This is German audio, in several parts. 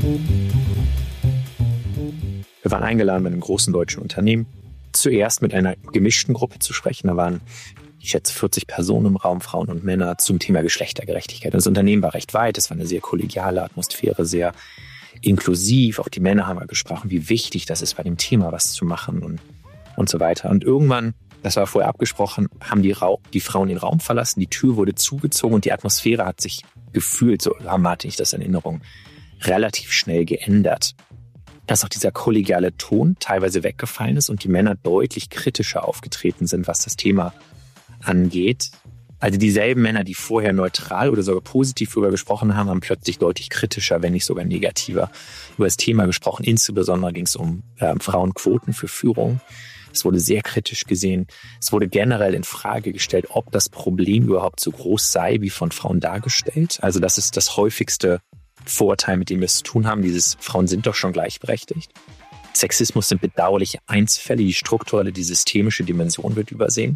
Wir waren eingeladen bei einem großen deutschen Unternehmen, zuerst mit einer gemischten Gruppe zu sprechen. Da waren, ich schätze, 40 Personen im Raum, Frauen und Männer, zum Thema Geschlechtergerechtigkeit. Das Unternehmen war recht weit, es war eine sehr kollegiale Atmosphäre, sehr inklusiv. Auch die Männer haben gesprochen, wie wichtig das ist, bei dem Thema was zu machen und so weiter. Und irgendwann, das war vorher abgesprochen, haben die Frauen den Raum verlassen, die Tür wurde zugezogen und die Atmosphäre hat sich gefühlt, so hatte ich das in Erinnerung, relativ schnell geändert. Dass auch dieser kollegiale Ton teilweise weggefallen ist und die Männer deutlich kritischer aufgetreten sind, was das Thema angeht. Also dieselben Männer, die vorher neutral oder sogar positiv darüber gesprochen haben, haben plötzlich deutlich kritischer, wenn nicht sogar negativer, über das Thema gesprochen. Insbesondere ging es um Frauenquoten für Führung. Es wurde sehr kritisch gesehen. Es wurde generell in Frage gestellt, ob das Problem überhaupt so groß sei, wie von Frauen dargestellt. Also das ist das häufigste Vorurteil, mit dem wir es zu tun haben. Dieses Frauen sind doch schon gleichberechtigt. Sexismus sind bedauerliche Einzelfälle. Die strukturelle, die systemische Dimension wird übersehen.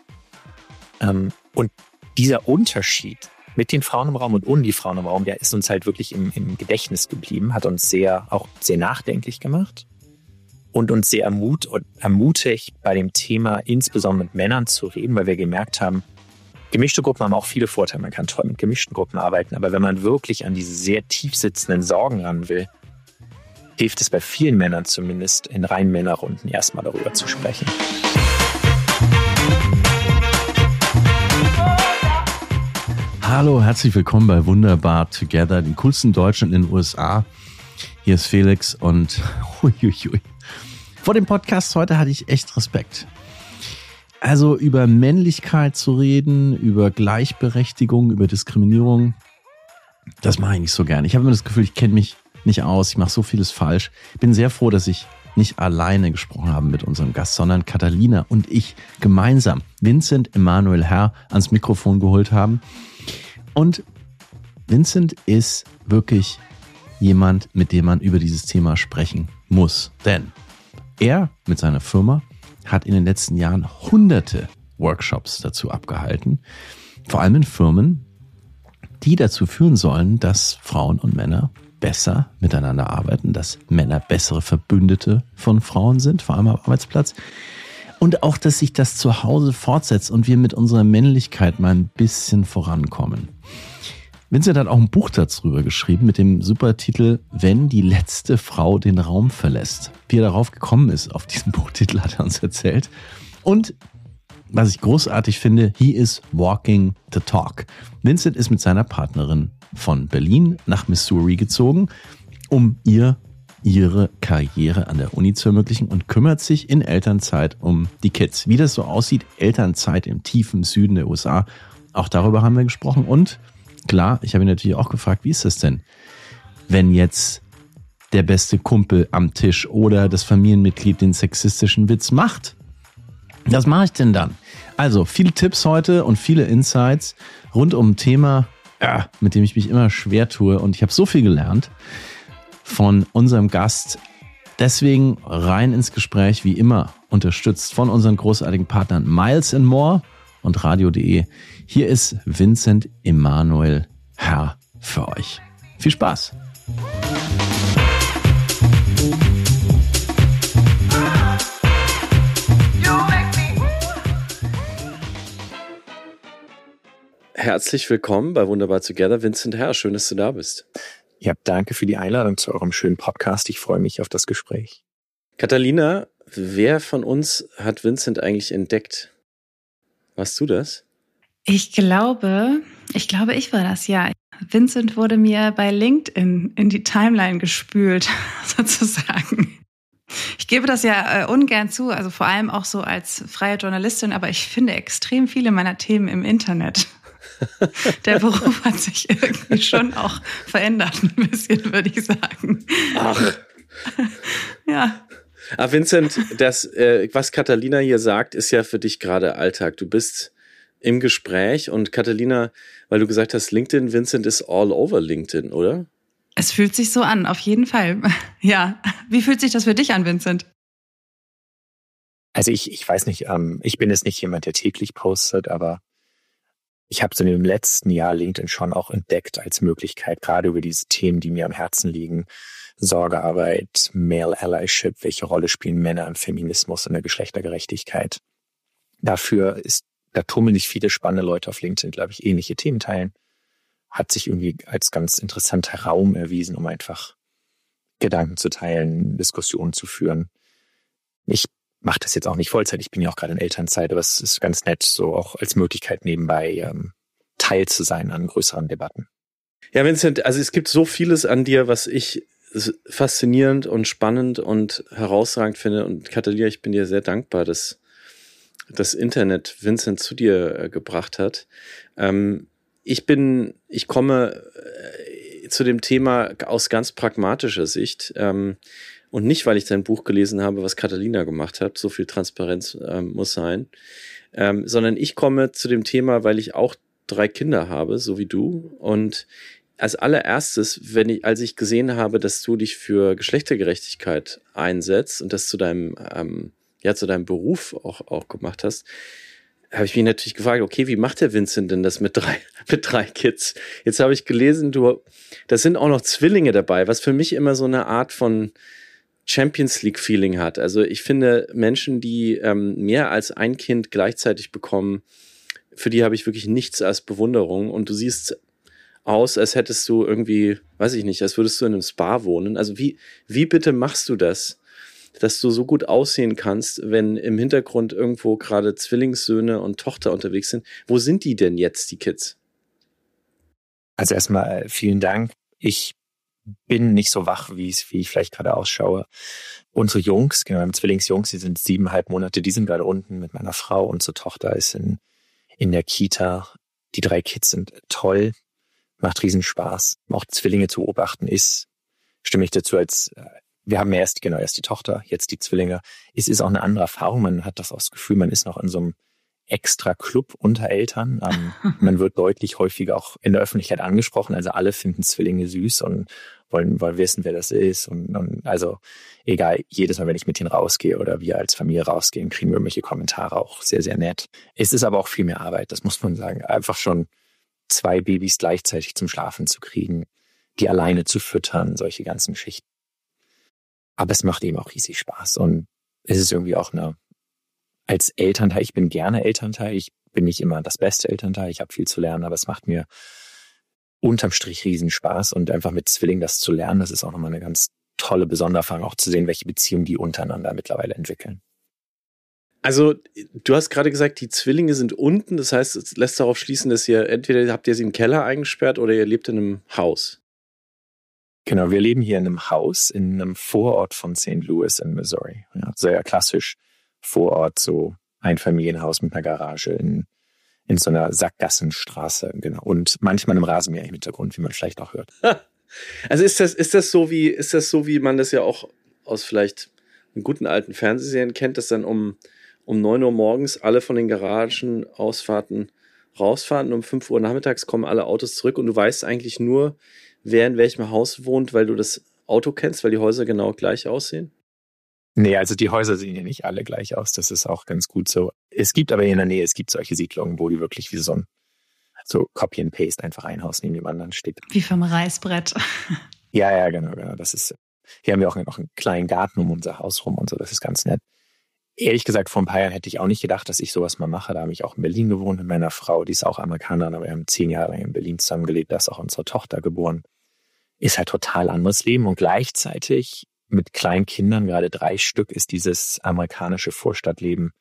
Und dieser Unterschied mit den Frauen im Raum und ohne die Frauen im Raum, der ist uns halt wirklich im Gedächtnis geblieben, hat uns auch sehr nachdenklich gemacht und uns sehr ermutigt, bei dem Thema insbesondere mit Männern zu reden, weil wir gemerkt haben, gemischte Gruppen haben auch viele Vorteile. Man kann toll mit gemischten Gruppen arbeiten, aber wenn man wirklich an diese sehr tief sitzenden Sorgen ran will, hilft es bei vielen Männern zumindest, in reinen Männerrunden erstmal darüber zu sprechen. Hallo, herzlich willkommen bei Wunderbar Together, den coolsten Deutschen in den USA. Hier ist Felix und vor dem Podcast heute hatte ich echt Respekt. Also über Männlichkeit zu reden, über Gleichberechtigung, über Diskriminierung, das mache ich nicht so gerne. Ich habe immer das Gefühl, ich kenne mich nicht aus, ich mache so vieles falsch. Ich bin sehr froh, dass ich nicht alleine gesprochen habe mit unserem Gast, sondern Catalina und ich gemeinsam Vincent Emanuel Herr ans Mikrofon geholt haben. Und Vincent ist wirklich jemand, mit dem man über dieses Thema sprechen muss. Denn er mit seiner Firma hat in den letzten Jahren hunderte Workshops dazu abgehalten, vor allem in Firmen, die dazu führen sollen, dass Frauen und Männer besser miteinander arbeiten, dass Männer bessere Verbündete von Frauen sind, vor allem am Arbeitsplatz. Und auch, dass sich das zu Hause fortsetzt und wir mit unserer Männlichkeit mal ein bisschen vorankommen. Vincent hat auch ein Buch darüber geschrieben mit dem Supertitel Wenn die letzte Frau den Raum verlässt. Wie er darauf gekommen ist, auf diesen Buchtitel hat er uns erzählt. Und was ich großartig finde, he is walking the talk. Vincent ist mit seiner Partnerin von Berlin nach Missouri gezogen, um ihre Karriere an der Uni zu ermöglichen und kümmert sich in Elternzeit um die Kids. Wie das so aussieht, Elternzeit im tiefen Süden der USA, auch darüber haben wir gesprochen. Und klar, ich habe ihn natürlich auch gefragt, wie ist das denn, wenn jetzt der beste Kumpel am Tisch oder das Familienmitglied den sexistischen Witz macht? Was mache ich denn dann? Also, viele Tipps heute und viele Insights rund um ein Thema, mit dem ich mich immer schwer tue. Und ich habe so viel gelernt von unserem Gast. Deswegen rein ins Gespräch, wie immer, unterstützt von unseren großartigen Partnern Miles & More und Radio.de. Hier ist Vincent Emanuel Herr für euch. Viel Spaß! Herzlich willkommen bei Wunderbar Together, Vincent Herr. Schön, dass du da bist. Ja, danke für die Einladung zu eurem schönen Podcast. Ich freue mich auf das Gespräch. Catalina, wer von uns hat Vincent eigentlich entdeckt? Warst du das? Ich glaube, ich war das, ja. Vincent wurde mir bei LinkedIn in die Timeline gespült, sozusagen. Ich gebe das ja ungern zu, also vor allem auch so als freie Journalistin, aber ich finde extrem viele meiner Themen im Internet. Der Beruf hat sich irgendwie schon auch verändert, ein bisschen, würde ich sagen. Ach. Ja. Vincent, das, was Catalina hier sagt, ist ja für dich gerade Alltag. Du bist im Gespräch und Catalina, weil du gesagt hast, LinkedIn, Vincent ist all over LinkedIn, oder? Es fühlt sich so an, auf jeden Fall. Ja. Wie fühlt sich das für dich an, Vincent? Also ich weiß nicht, ich bin jetzt nicht jemand, der täglich postet, aber ich habe so im letzten Jahr LinkedIn schon auch entdeckt als Möglichkeit, gerade über diese Themen, die mir am Herzen liegen. Sorgearbeit, Male Allyship, welche Rolle spielen Männer im Feminismus und der Geschlechtergerechtigkeit. Da tummeln sich viele spannende Leute auf LinkedIn, glaube ich, ähnliche Themen teilen. Hat sich irgendwie als ganz interessanter Raum erwiesen, um einfach Gedanken zu teilen, Diskussionen zu führen. Ich mache das jetzt auch nicht Vollzeit, ich bin ja auch gerade in Elternzeit, aber es ist ganz nett, so auch als Möglichkeit nebenbei Teil zu sein an größeren Debatten. Ja, Vincent, also es gibt so vieles an dir, was ich faszinierend und spannend und herausragend finde. Und Katharina, ich bin dir sehr dankbar, dass das Internet Vincent zu dir gebracht hat. Ich komme zu dem Thema aus ganz pragmatischer Sicht. Und nicht, weil ich dein Buch gelesen habe, was Katharina gemacht hat, so viel Transparenz muss sein, sondern ich komme zu dem Thema, weil ich auch 3 Kinder habe, so wie du. Und als allererstes, als ich gesehen habe, dass du dich für Geschlechtergerechtigkeit einsetzt und das zu deinem Beruf auch gemacht hast, habe ich mich natürlich gefragt, okay, wie macht der Vincent denn das mit drei Kids? Jetzt habe ich gelesen, das sind auch noch Zwillinge dabei, was für mich immer so eine Art von Champions League Feeling hat. Also ich finde, Menschen, die mehr als ein Kind gleichzeitig bekommen, für die habe ich wirklich nichts als Bewunderung. Und du siehst aus, als hättest du irgendwie, weiß ich nicht, als würdest du in einem Spa wohnen. Also wie bitte machst du das, dass du so gut aussehen kannst, wenn im Hintergrund irgendwo gerade Zwillingssöhne und Tochter unterwegs sind? Wo sind die denn jetzt, die Kids? Also erstmal vielen Dank. Ich bin nicht so wach, wie ich vielleicht gerade ausschaue. Unsere Jungs, genau, meine Zwillingsjungs, die sind 7,5 Monate, die sind gerade unten mit meiner Frau. Unsere Tochter ist in der Kita. Die 3 Kids sind toll, macht riesen Spaß. Auch Zwillinge zu beobachten stimme ich dazu, wir haben erst die Tochter, jetzt die Zwillinge. Es ist auch eine andere Erfahrung. Man hat das Gefühl, man ist noch in so einem extra Club unter Eltern. Man wird deutlich häufiger auch in der Öffentlichkeit angesprochen. Also alle finden Zwillinge süß und wollen wissen, wer das ist. Und also egal, jedes Mal, wenn ich mit denen rausgehe oder wir als Familie rausgehen, kriegen wir irgendwelche Kommentare, auch sehr, sehr nett. Es ist aber auch viel mehr Arbeit, das muss man sagen. Einfach schon 2 Babys gleichzeitig zum Schlafen zu kriegen, die alleine zu füttern, solche ganzen Geschichten. Aber es macht eben auch riesig Spaß. Und es ist irgendwie auch als Elternteil, ich bin gerne Elternteil, ich bin nicht immer das beste Elternteil, ich habe viel zu lernen, aber es macht mir unterm Strich riesen Spaß. Und einfach mit Zwillingen das zu lernen, das ist auch nochmal eine ganz tolle Besondererfahrung, auch zu sehen, welche Beziehungen die untereinander mittlerweile entwickeln. Also du hast gerade gesagt, die Zwillinge sind unten, das heißt, es lässt darauf schließen, dass entweder habt ihr sie im Keller eingesperrt oder ihr lebt in einem Haus. Genau, wir leben hier in einem Haus in einem Vorort von St. Louis in Missouri. Ja, sehr klassisch Vorort, so ein Familienhaus mit einer Garage in so einer Sackgassenstraße, genau. Und manchmal einem Rasenmäher im Hintergrund, wie man vielleicht auch hört. Also ist das so wie man das ja auch aus vielleicht guten alten Fernsehserien kennt, dass dann um 9 Uhr morgens alle von den Garagenausfahrten rausfahren und um 5 Uhr nachmittags kommen alle Autos zurück und du weißt eigentlich nur, wer in welchem Haus wohnt, weil du das Auto kennst, weil die Häuser genau gleich aussehen? Nee, also die Häuser sehen ja nicht alle gleich aus. Das ist auch ganz gut so. Es gibt aber in der Nähe, solche Siedlungen, wo die wirklich wie so Copy and Paste einfach ein Haus neben dem anderen steht. Wie vom Reißbrett. Ja, genau. Hier haben wir auch noch einen kleinen Garten um unser Haus rum und so. Das ist ganz nett. Ehrlich gesagt, vor ein paar Jahren hätte ich auch nicht gedacht, dass ich sowas mal mache. Da habe ich auch in Berlin gewohnt mit meiner Frau. Die ist auch Amerikanerin, aber wir haben 10 Jahre lang in Berlin zusammengelebt. Da ist auch unsere Tochter geboren. Ist halt total anderes Leben. Und gleichzeitig mit kleinen Kindern, gerade 3 Stück, ist dieses amerikanische Vorstadtleben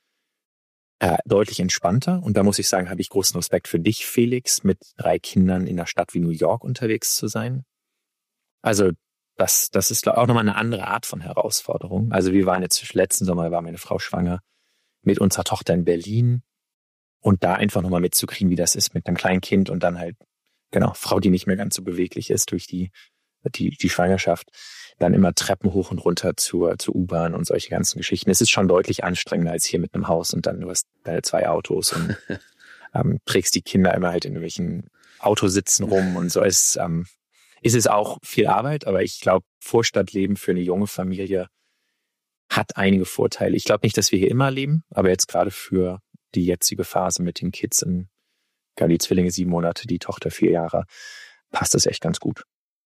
deutlich entspannter. Und da muss ich sagen, habe ich großen Respekt für dich, Felix, mit 3 Kindern in einer Stadt wie New York unterwegs zu sein. Also das ist auch nochmal eine andere Art von Herausforderung. Also wir waren jetzt letzten Sommer, war meine Frau schwanger, mit unserer Tochter in Berlin und da einfach nochmal mitzukriegen, wie das ist mit einem kleinen Kind und dann halt, genau, Frau, die nicht mehr ganz so beweglich ist durch die Schwangerschaft, dann immer Treppen hoch und runter zur U-Bahn und solche ganzen Geschichten. Es ist schon deutlich anstrengender als hier mit einem Haus und dann du hast deine 2 Autos und trägst die Kinder immer halt in irgendwelchen Autositzen rum und so. Ist es auch viel Arbeit, aber ich glaube, Vorstadtleben für eine junge Familie hat einige Vorteile. Ich glaube nicht, dass wir hier immer leben, aber jetzt gerade für die jetzige Phase mit den Kids Ja, die Zwillinge 7 Monate, die Tochter 4 Jahre. Passt das echt ganz gut.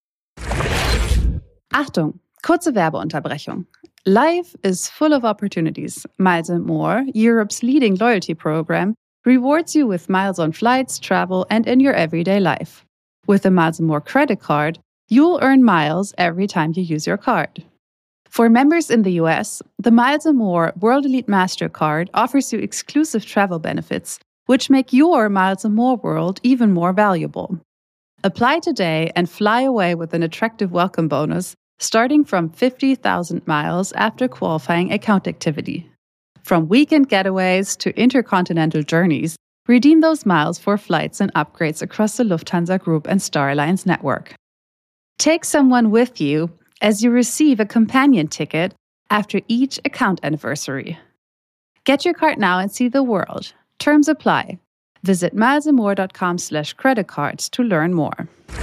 Achtung, kurze Werbeunterbrechung. Life is full of opportunities. Miles & More, Europe's leading loyalty program, rewards you with miles on flights, travel, and in your everyday life. With the Miles & More credit card, you'll earn miles every time you use your card. For members in the US, the Miles & More World Elite MasterCard offers you exclusive travel benefits, which make your Miles & More world even more valuable. Apply today and fly away with an attractive welcome bonus starting from 50,000 miles after qualifying account activity. From weekend getaways to intercontinental journeys, redeem those miles for flights and upgrades across the Lufthansa Group and Star Alliance network. Take someone with you as you receive a companion ticket after each account anniversary. Get your card now and see the world. Terms apply. Visit milesandmore.com/creditcards to learn more.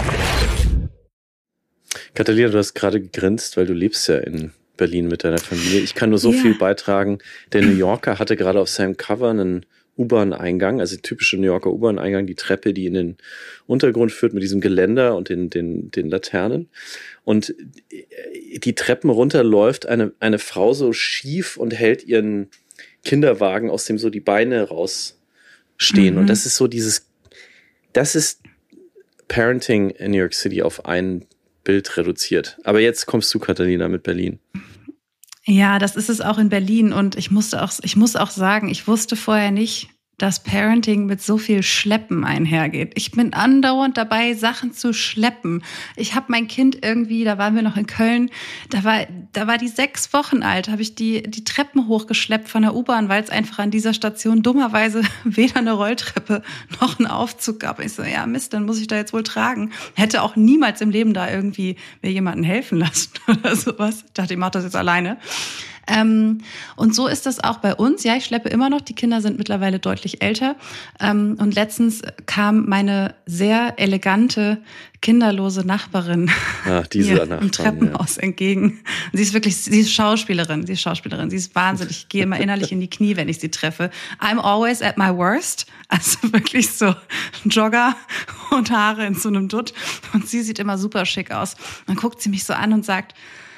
Katharina, du hast gerade gegrinst, weil du lebst ja in Berlin mit deiner Familie. Ich kann nur so viel beitragen. Der New Yorker hatte gerade auf seinem Cover einen U-Bahn-Eingang, also typische New Yorker U-Bahn-Eingang, die Treppe, die in den Untergrund führt mit diesem Geländer und den Laternen. Und die Treppen runter läuft eine Frau so schief und hält ihren Kinderwagen, aus dem so die Beine rausstehen. Und das ist so das ist Parenting in New York City auf ein Bild reduziert. Aber jetzt kommst du, Katharina, mit Berlin. Ja, das ist es auch in Berlin. Und ich muss auch sagen, ich wusste vorher nicht, dass Parenting mit so viel Schleppen einhergeht. Ich bin andauernd dabei, Sachen zu schleppen. Ich habe mein Kind irgendwie, da waren wir noch in Köln, da war die 6 Wochen alt, habe ich die Treppen hochgeschleppt von der U-Bahn, weil es einfach an dieser Station dummerweise weder eine Rolltreppe noch einen Aufzug gab. Ich so, ja Mist, dann muss ich da jetzt wohl tragen. Hätte auch niemals im Leben da irgendwie mir jemanden helfen lassen oder sowas. Ich dachte, ich mache das jetzt alleine. Und so ist das auch bei uns. Ja, ich schleppe immer noch. Die Kinder sind mittlerweile deutlich älter. Und letztens kam meine sehr elegante, kinderlose Nachbarin mir im Treppenhaus entgegen. Und sie ist Schauspielerin. Sie ist wahnsinnig. Ich gehe immer innerlich in die Knie, wenn ich sie treffe. I'm always at my worst. Also wirklich so Jogger und Haare in so einem Dutt. Und sie sieht immer super schick aus. Dann guckt sie mich so an und sagt,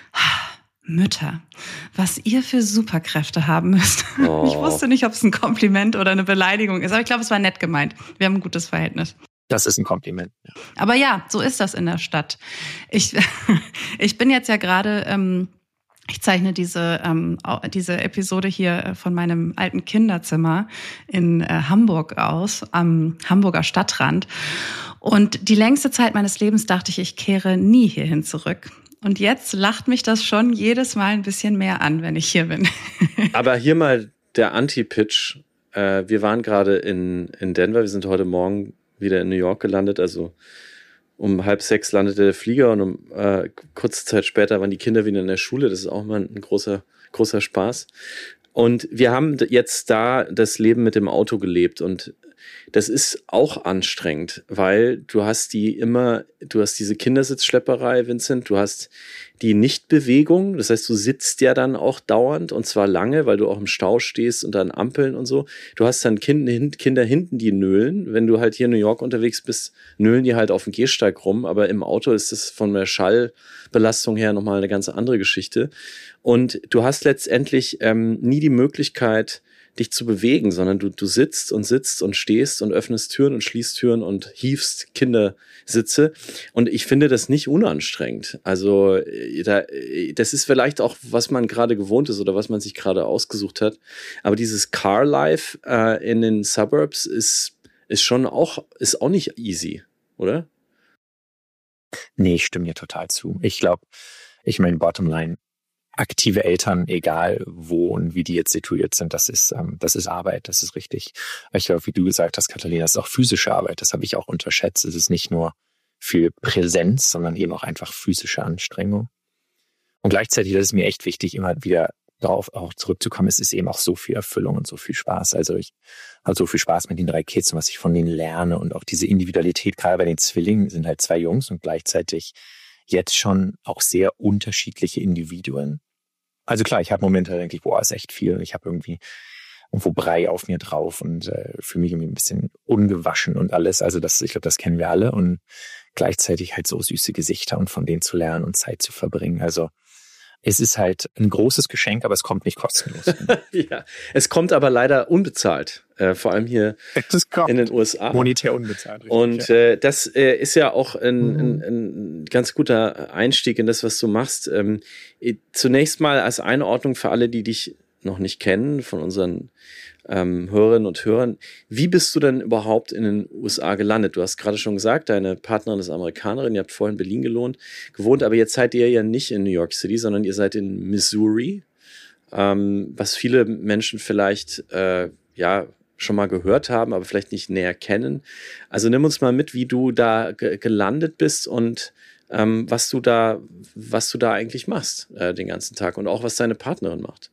Mütter, was ihr für Superkräfte haben müsst. Oh. Ich wusste nicht, ob es ein Kompliment oder eine Beleidigung ist, aber ich glaube, es war nett gemeint. Wir haben ein gutes Verhältnis. Das ist ein Kompliment. Ja. Aber ja, so ist das in der Stadt. Ich bin jetzt ja gerade, ich zeichne diese Episode hier von meinem alten Kinderzimmer in Hamburg aus, am Hamburger Stadtrand. Und die längste Zeit meines Lebens dachte ich kehre nie hierhin zurück. Und jetzt lacht mich das schon jedes Mal ein bisschen mehr an, wenn ich hier bin. Aber hier mal der Anti-Pitch. Wir waren gerade in Denver. Wir sind heute Morgen wieder in New York gelandet. Also um 5:30 landete der Flieger und kurze Zeit später waren die Kinder wieder in der Schule. Das ist auch mal ein großer Spaß. Und wir haben jetzt da das Leben mit dem Auto gelebt und das ist auch anstrengend, weil du hast diese Kindersitzschlepperei, Vincent, du hast die Nichtbewegung, das heißt, du sitzt ja dann auch dauernd und zwar lange, weil du auch im Stau stehst und an Ampeln und so. Du hast dann Kinder hinten, die nölen. Wenn du halt hier in New York unterwegs bist, nölen die halt auf dem Gehsteig rum, aber im Auto ist das von der Schallbelastung her nochmal eine ganz andere Geschichte. Und du hast letztendlich nie die Möglichkeit, dich zu bewegen, sondern du sitzt und stehst und öffnest Türen und schließt Türen und hiefst Kindersitze. Und ich finde das nicht unanstrengend. Also das ist vielleicht auch, was man gerade gewohnt ist oder was man sich gerade ausgesucht hat. Aber dieses Car Life in den Suburbs ist auch nicht easy, oder? Nee, ich stimme dir total zu. Ich meine, Bottomline, aktive Eltern, egal wo und wie die jetzt situiert sind, das ist Arbeit, das ist richtig. Ich glaube, wie du gesagt hast, Katharina, das ist auch physische Arbeit, das habe ich auch unterschätzt. Es ist nicht nur viel Präsenz, sondern eben auch einfach physische Anstrengung. Und gleichzeitig, das ist mir echt wichtig, immer wieder darauf auch zurückzukommen, es ist eben auch so viel Erfüllung und so viel Spaß. Also ich habe so viel Spaß mit den 3 Kids und was ich von denen lerne und auch diese Individualität, gerade bei den Zwillingen sind halt 2 Jungs und gleichzeitig jetzt schon auch sehr unterschiedliche Individuen. Also klar, ich habe Momente, da denke ich, boah, ist echt viel. Ich habe irgendwie irgendwo Brei auf mir drauf und fühle mich irgendwie ein bisschen ungewaschen und alles. Also ich glaube, das kennen wir alle. Und gleichzeitig halt so süße Gesichter und von denen zu lernen und Zeit zu verbringen. Also es ist halt ein großes Geschenk, aber es kommt nicht kostenlos. Ja, es kommt aber leider unbezahlt, vor allem hier in den USA. Monetär unbezahlt. Richtig, und das ist ja auch ein ganz guter Einstieg in das, was du machst. Zunächst mal als Einordnung für alle, die dich noch nicht kennen, von unseren Hörerinnen und Hörern. Wie bist du denn überhaupt in den USA gelandet? Du hast gerade schon gesagt, deine Partnerin ist Amerikanerin, ihr habt vorhin in Berlin gewohnt, aber jetzt seid ihr ja nicht in New York City, sondern ihr seid in Missouri, was viele Menschen vielleicht schon mal gehört haben, aber vielleicht nicht näher kennen. Also nimm uns mal mit, wie du da gelandet bist und was du da eigentlich machst den ganzen Tag und auch was deine Partnerin macht.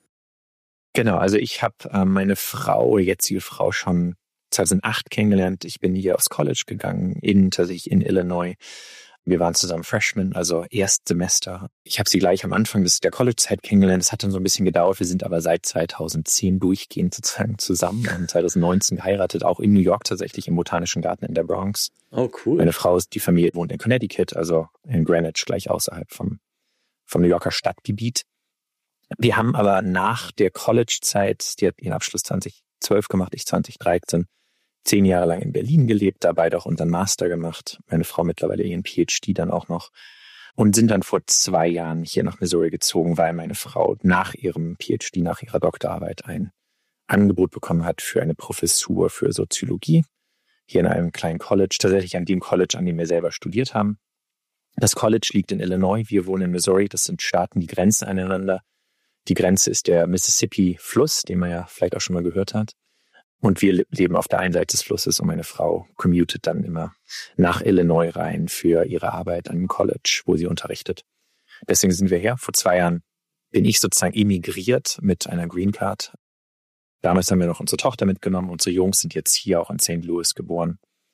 Genau, also ich habe meine jetzige Frau, schon 2008 kennengelernt. Ich bin hier aufs College gegangen, tatsächlich in Illinois. Wir waren zusammen Freshmen, also Erstsemester. Ich habe sie gleich am Anfang der College-Zeit kennengelernt. Es hat dann so ein bisschen gedauert. Wir sind aber seit 2010 durchgehend sozusagen zusammen und 2019 geheiratet, auch in New York tatsächlich, im Botanischen Garten in der Bronx. Oh, cool. Meine Frau, die Familie wohnt in Connecticut, also in Greenwich, gleich außerhalb vom New Yorker Stadtgebiet. Wir haben aber nach der College-Zeit, die hat ihren Abschluss 2012 gemacht, ich 2013, 10 Jahre lang in Berlin gelebt, dabei auch unseren Master gemacht. Meine Frau mittlerweile ihren PhD dann auch noch. Und sind dann vor 2 Jahren hier nach Missouri gezogen, weil meine Frau nach ihrem PhD, nach ihrer Doktorarbeit ein Angebot bekommen hat für eine Professur für Soziologie. Hier in einem kleinen College, tatsächlich an dem College, an dem wir selber studiert haben. Das College liegt in Illinois, wir wohnen in Missouri. Das sind Staaten, die grenzen aneinander. Die Grenze ist der Mississippi-Fluss, den man ja vielleicht auch schon mal gehört hat. Und wir leben auf der einen Seite des Flusses und meine Frau commutet dann immer nach Illinois rein für ihre Arbeit an dem College, wo sie unterrichtet. Deswegen sind wir her. Vor 2 Jahren bin ich sozusagen emigriert mit einer Green Card. Damals haben wir noch unsere Tochter mitgenommen. Unsere Jungs sind jetzt hier auch in St. Louis geboren.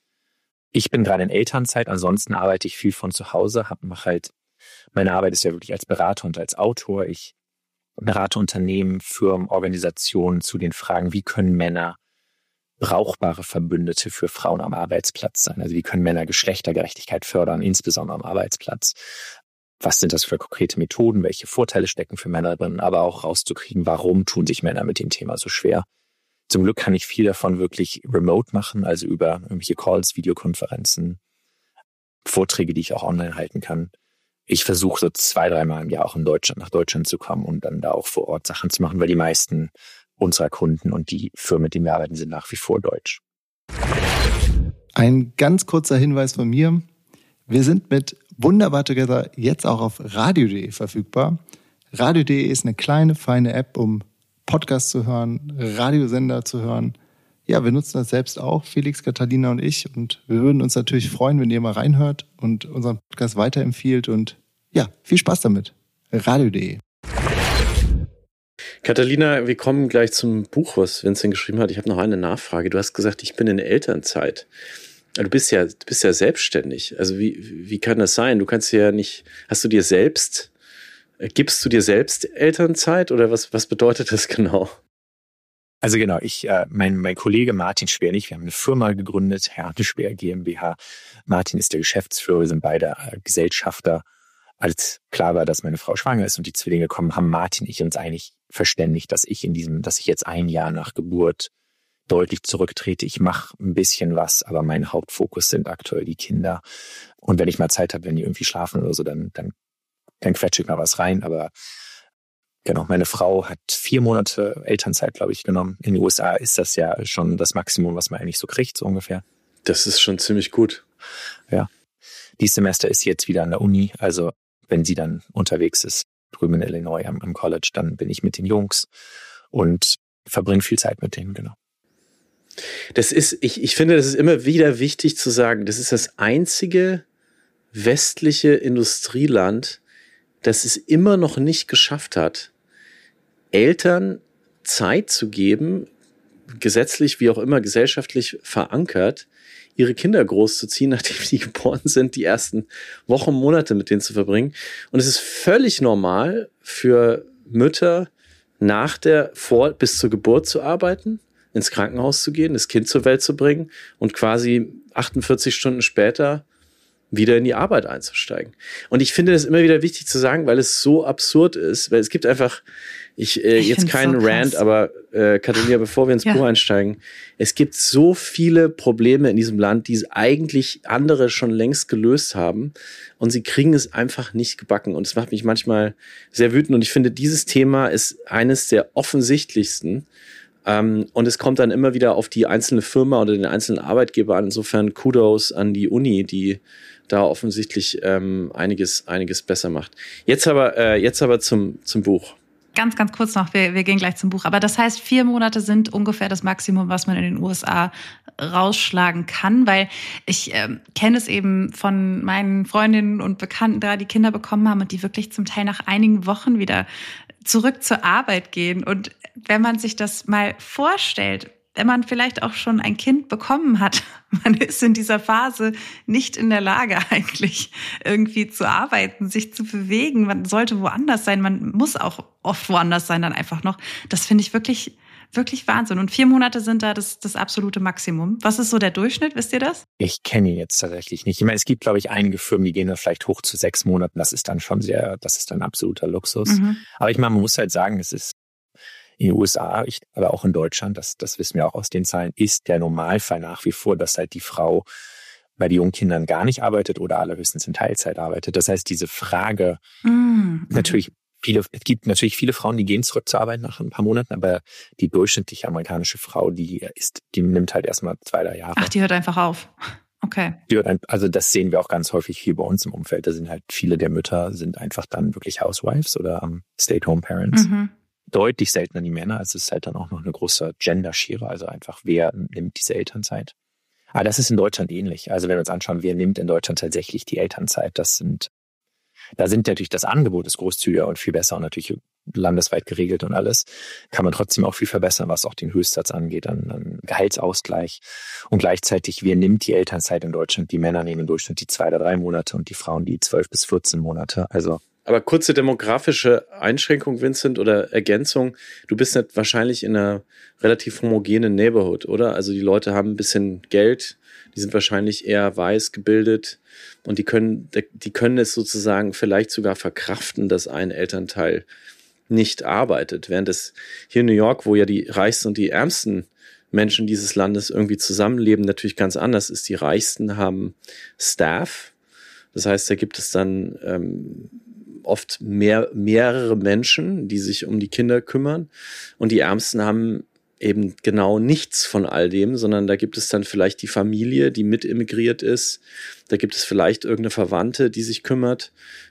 Ich bin gerade in Elternzeit. Ansonsten arbeite ich viel von zu Hause. Meine Arbeit ist ja wirklich als Berater und als Autor. Ich berate Unternehmen, Firmen, Organisationen zu den Fragen, wie können Männer brauchbare Verbündete für Frauen am Arbeitsplatz sein? Also wie können Männer Geschlechtergerechtigkeit fördern, insbesondere am Arbeitsplatz? Was sind das für konkrete Methoden? Welche Vorteile stecken für Männer drin? Aber auch rauszukriegen, warum tun sich Männer mit dem Thema so schwer? Zum Glück kann ich viel davon wirklich remote machen, also über irgendwelche Calls, Videokonferenzen, Vorträge, die ich auch online halten kann. Ich versuche so 2-3 Mal im Jahr auch nach Deutschland zu kommen und dann da auch vor Ort Sachen zu machen, weil die meisten unserer Kunden und die Firmen, mit denen wir arbeiten, sind nach wie vor deutsch. Ein ganz kurzer Hinweis von mir. Wir sind mit Wunderbar Together jetzt auch auf radio.de verfügbar. Radio.de ist eine kleine, feine App, um Podcasts zu hören, Radiosender zu hören. Ja, wir nutzen das selbst auch, Felix, Katharina und ich. Und wir würden uns natürlich freuen, wenn ihr mal reinhört und unseren Podcast weiterempfiehlt. Und ja, viel Spaß damit. Radio.de. Katharina, wir kommen gleich zum Buch, was Vincent geschrieben hat. Ich habe noch eine Nachfrage. Du hast gesagt, ich bin in Elternzeit. Du bist ja selbstständig. Also wie kann das sein? Du kannst ja nicht, gibst du dir selbst Elternzeit oder was bedeutet das genau? Also genau, mein Kollege Martin Speer und ich, wir haben eine Firma gegründet, Herne Speer GmbH. Martin ist der Geschäftsführer, wir sind beide Gesellschafter. Als klar war, dass meine Frau schwanger ist und die Zwillinge kommen, haben Martin und ich uns eigentlich verständigt, dass ich jetzt 1 Jahr nach Geburt deutlich zurücktrete. Ich mache ein bisschen was, aber mein Hauptfokus sind aktuell die Kinder. Und wenn ich mal Zeit habe, wenn die irgendwie schlafen oder so, dann quetsche ich mal was rein. Aber genau, meine Frau hat 4 Monate Elternzeit, glaube ich, genommen. In den USA ist das ja schon das Maximum, was man eigentlich so kriegt, so ungefähr. Das ist schon ziemlich gut. Ja. Dieses Semester ist sie jetzt wieder an der Uni. Also wenn sie dann unterwegs ist, drüben in Illinois am College, dann bin ich mit den Jungs und verbringe viel Zeit mit denen, genau. Ich finde, das ist immer wieder wichtig zu sagen, das ist das einzige westliche Industrieland, das es immer noch nicht geschafft hat, Eltern Zeit zu geben, gesetzlich wie auch immer gesellschaftlich verankert, ihre Kinder großzuziehen, nachdem die geboren sind, die ersten Wochen, Monate mit denen zu verbringen. Und es ist völlig normal für Mütter, bis zur Geburt zu arbeiten, ins Krankenhaus zu gehen, das Kind zur Welt zu bringen und quasi 48 Stunden später wieder in die Arbeit einzusteigen. Und ich finde das immer wieder wichtig zu sagen, weil es so absurd ist, weil es gibt einfach, jetzt keinen so Rant, aber Katharina, bevor wir ins Buch einsteigen, es gibt so viele Probleme in diesem Land, die eigentlich andere schon längst gelöst haben und sie kriegen es einfach nicht gebacken und es macht mich manchmal sehr wütend und ich finde, dieses Thema ist eines der offensichtlichsten und es kommt dann immer wieder auf die einzelne Firma oder den einzelnen Arbeitgeber an. Insofern Kudos an die Uni, die da offensichtlich einiges besser macht. Jetzt aber zum Buch. Ganz, ganz kurz noch, wir gehen gleich zum Buch. Aber das heißt, 4 Monate sind ungefähr das Maximum, was man in den USA rausschlagen kann, weil ich kenne es eben von meinen Freundinnen und Bekannten, da die Kinder bekommen haben und die wirklich zum Teil nach einigen Wochen wieder zurück zur Arbeit gehen. Und wenn man sich das mal vorstellt, wenn man vielleicht auch schon ein Kind bekommen hat, man ist in dieser Phase nicht in der Lage eigentlich irgendwie zu arbeiten, sich zu bewegen. Man sollte woanders sein, man muss auch oft woanders sein dann einfach noch. Das finde ich wirklich, wirklich Wahnsinn. Und 4 Monate sind da das absolute Maximum. Was ist so der Durchschnitt, wisst ihr das? Ich kenne ihn jetzt tatsächlich nicht. Ich meine, es gibt, glaube ich, einige Firmen, die gehen dann vielleicht hoch zu 6 Monaten. Das ist dann absoluter Luxus. Aber ich meine, man muss halt sagen, es ist in den USA, aber auch in Deutschland, das wissen wir auch aus den Zahlen, ist der Normalfall nach wie vor, dass halt die Frau bei den jungen Kindern gar nicht arbeitet oder allerhöchstens in Teilzeit arbeitet. Das heißt, diese Frage, es gibt natürlich viele Frauen, die gehen zurück zur Arbeit nach ein paar Monaten, aber die durchschnittliche amerikanische Frau, die nimmt halt erstmal 2-3 Jahre. Ach, die hört einfach auf. Okay. Also das sehen wir auch ganz häufig hier bei uns im Umfeld. Da sind halt viele der Mütter sind einfach dann wirklich Housewives oder Stay-at-home-Parents. Deutlich seltener die Männer. Also es ist halt dann auch noch eine große Gender-Schere. Also einfach, wer nimmt diese Elternzeit? Aber das ist in Deutschland ähnlich. Also wenn wir uns anschauen, wer nimmt in Deutschland tatsächlich die Elternzeit? Da sind natürlich das Angebot ist großzügiger und viel besser und natürlich landesweit geregelt und alles. Kann man trotzdem auch viel verbessern, was auch den Höchstsatz angeht, an Gehaltsausgleich. Und gleichzeitig, wer nimmt die Elternzeit in Deutschland? Die Männer nehmen im Durchschnitt die 2 oder 3 Monate und die Frauen die 12 bis 14 Monate. Also aber kurze demografische Einschränkung, Vincent, oder Ergänzung. Du bist nicht wahrscheinlich in einer relativ homogenen Neighborhood, oder? Also die Leute haben ein bisschen Geld, die sind wahrscheinlich eher weiß gebildet und die können es sozusagen vielleicht sogar verkraften, dass ein Elternteil nicht arbeitet. Während es hier in New York, wo ja die reichsten und die ärmsten Menschen dieses Landes irgendwie zusammenleben, natürlich ganz anders ist. Die Reichsten haben Staff. Das heißt, da gibt es dann oft mehrere Menschen, die sich um die Kinder kümmern. Und die Ärmsten haben eben genau nichts von all dem, sondern da gibt es dann vielleicht die Familie, die mit immigriert ist. Da gibt es vielleicht irgendeine Verwandte, die sich kümmert.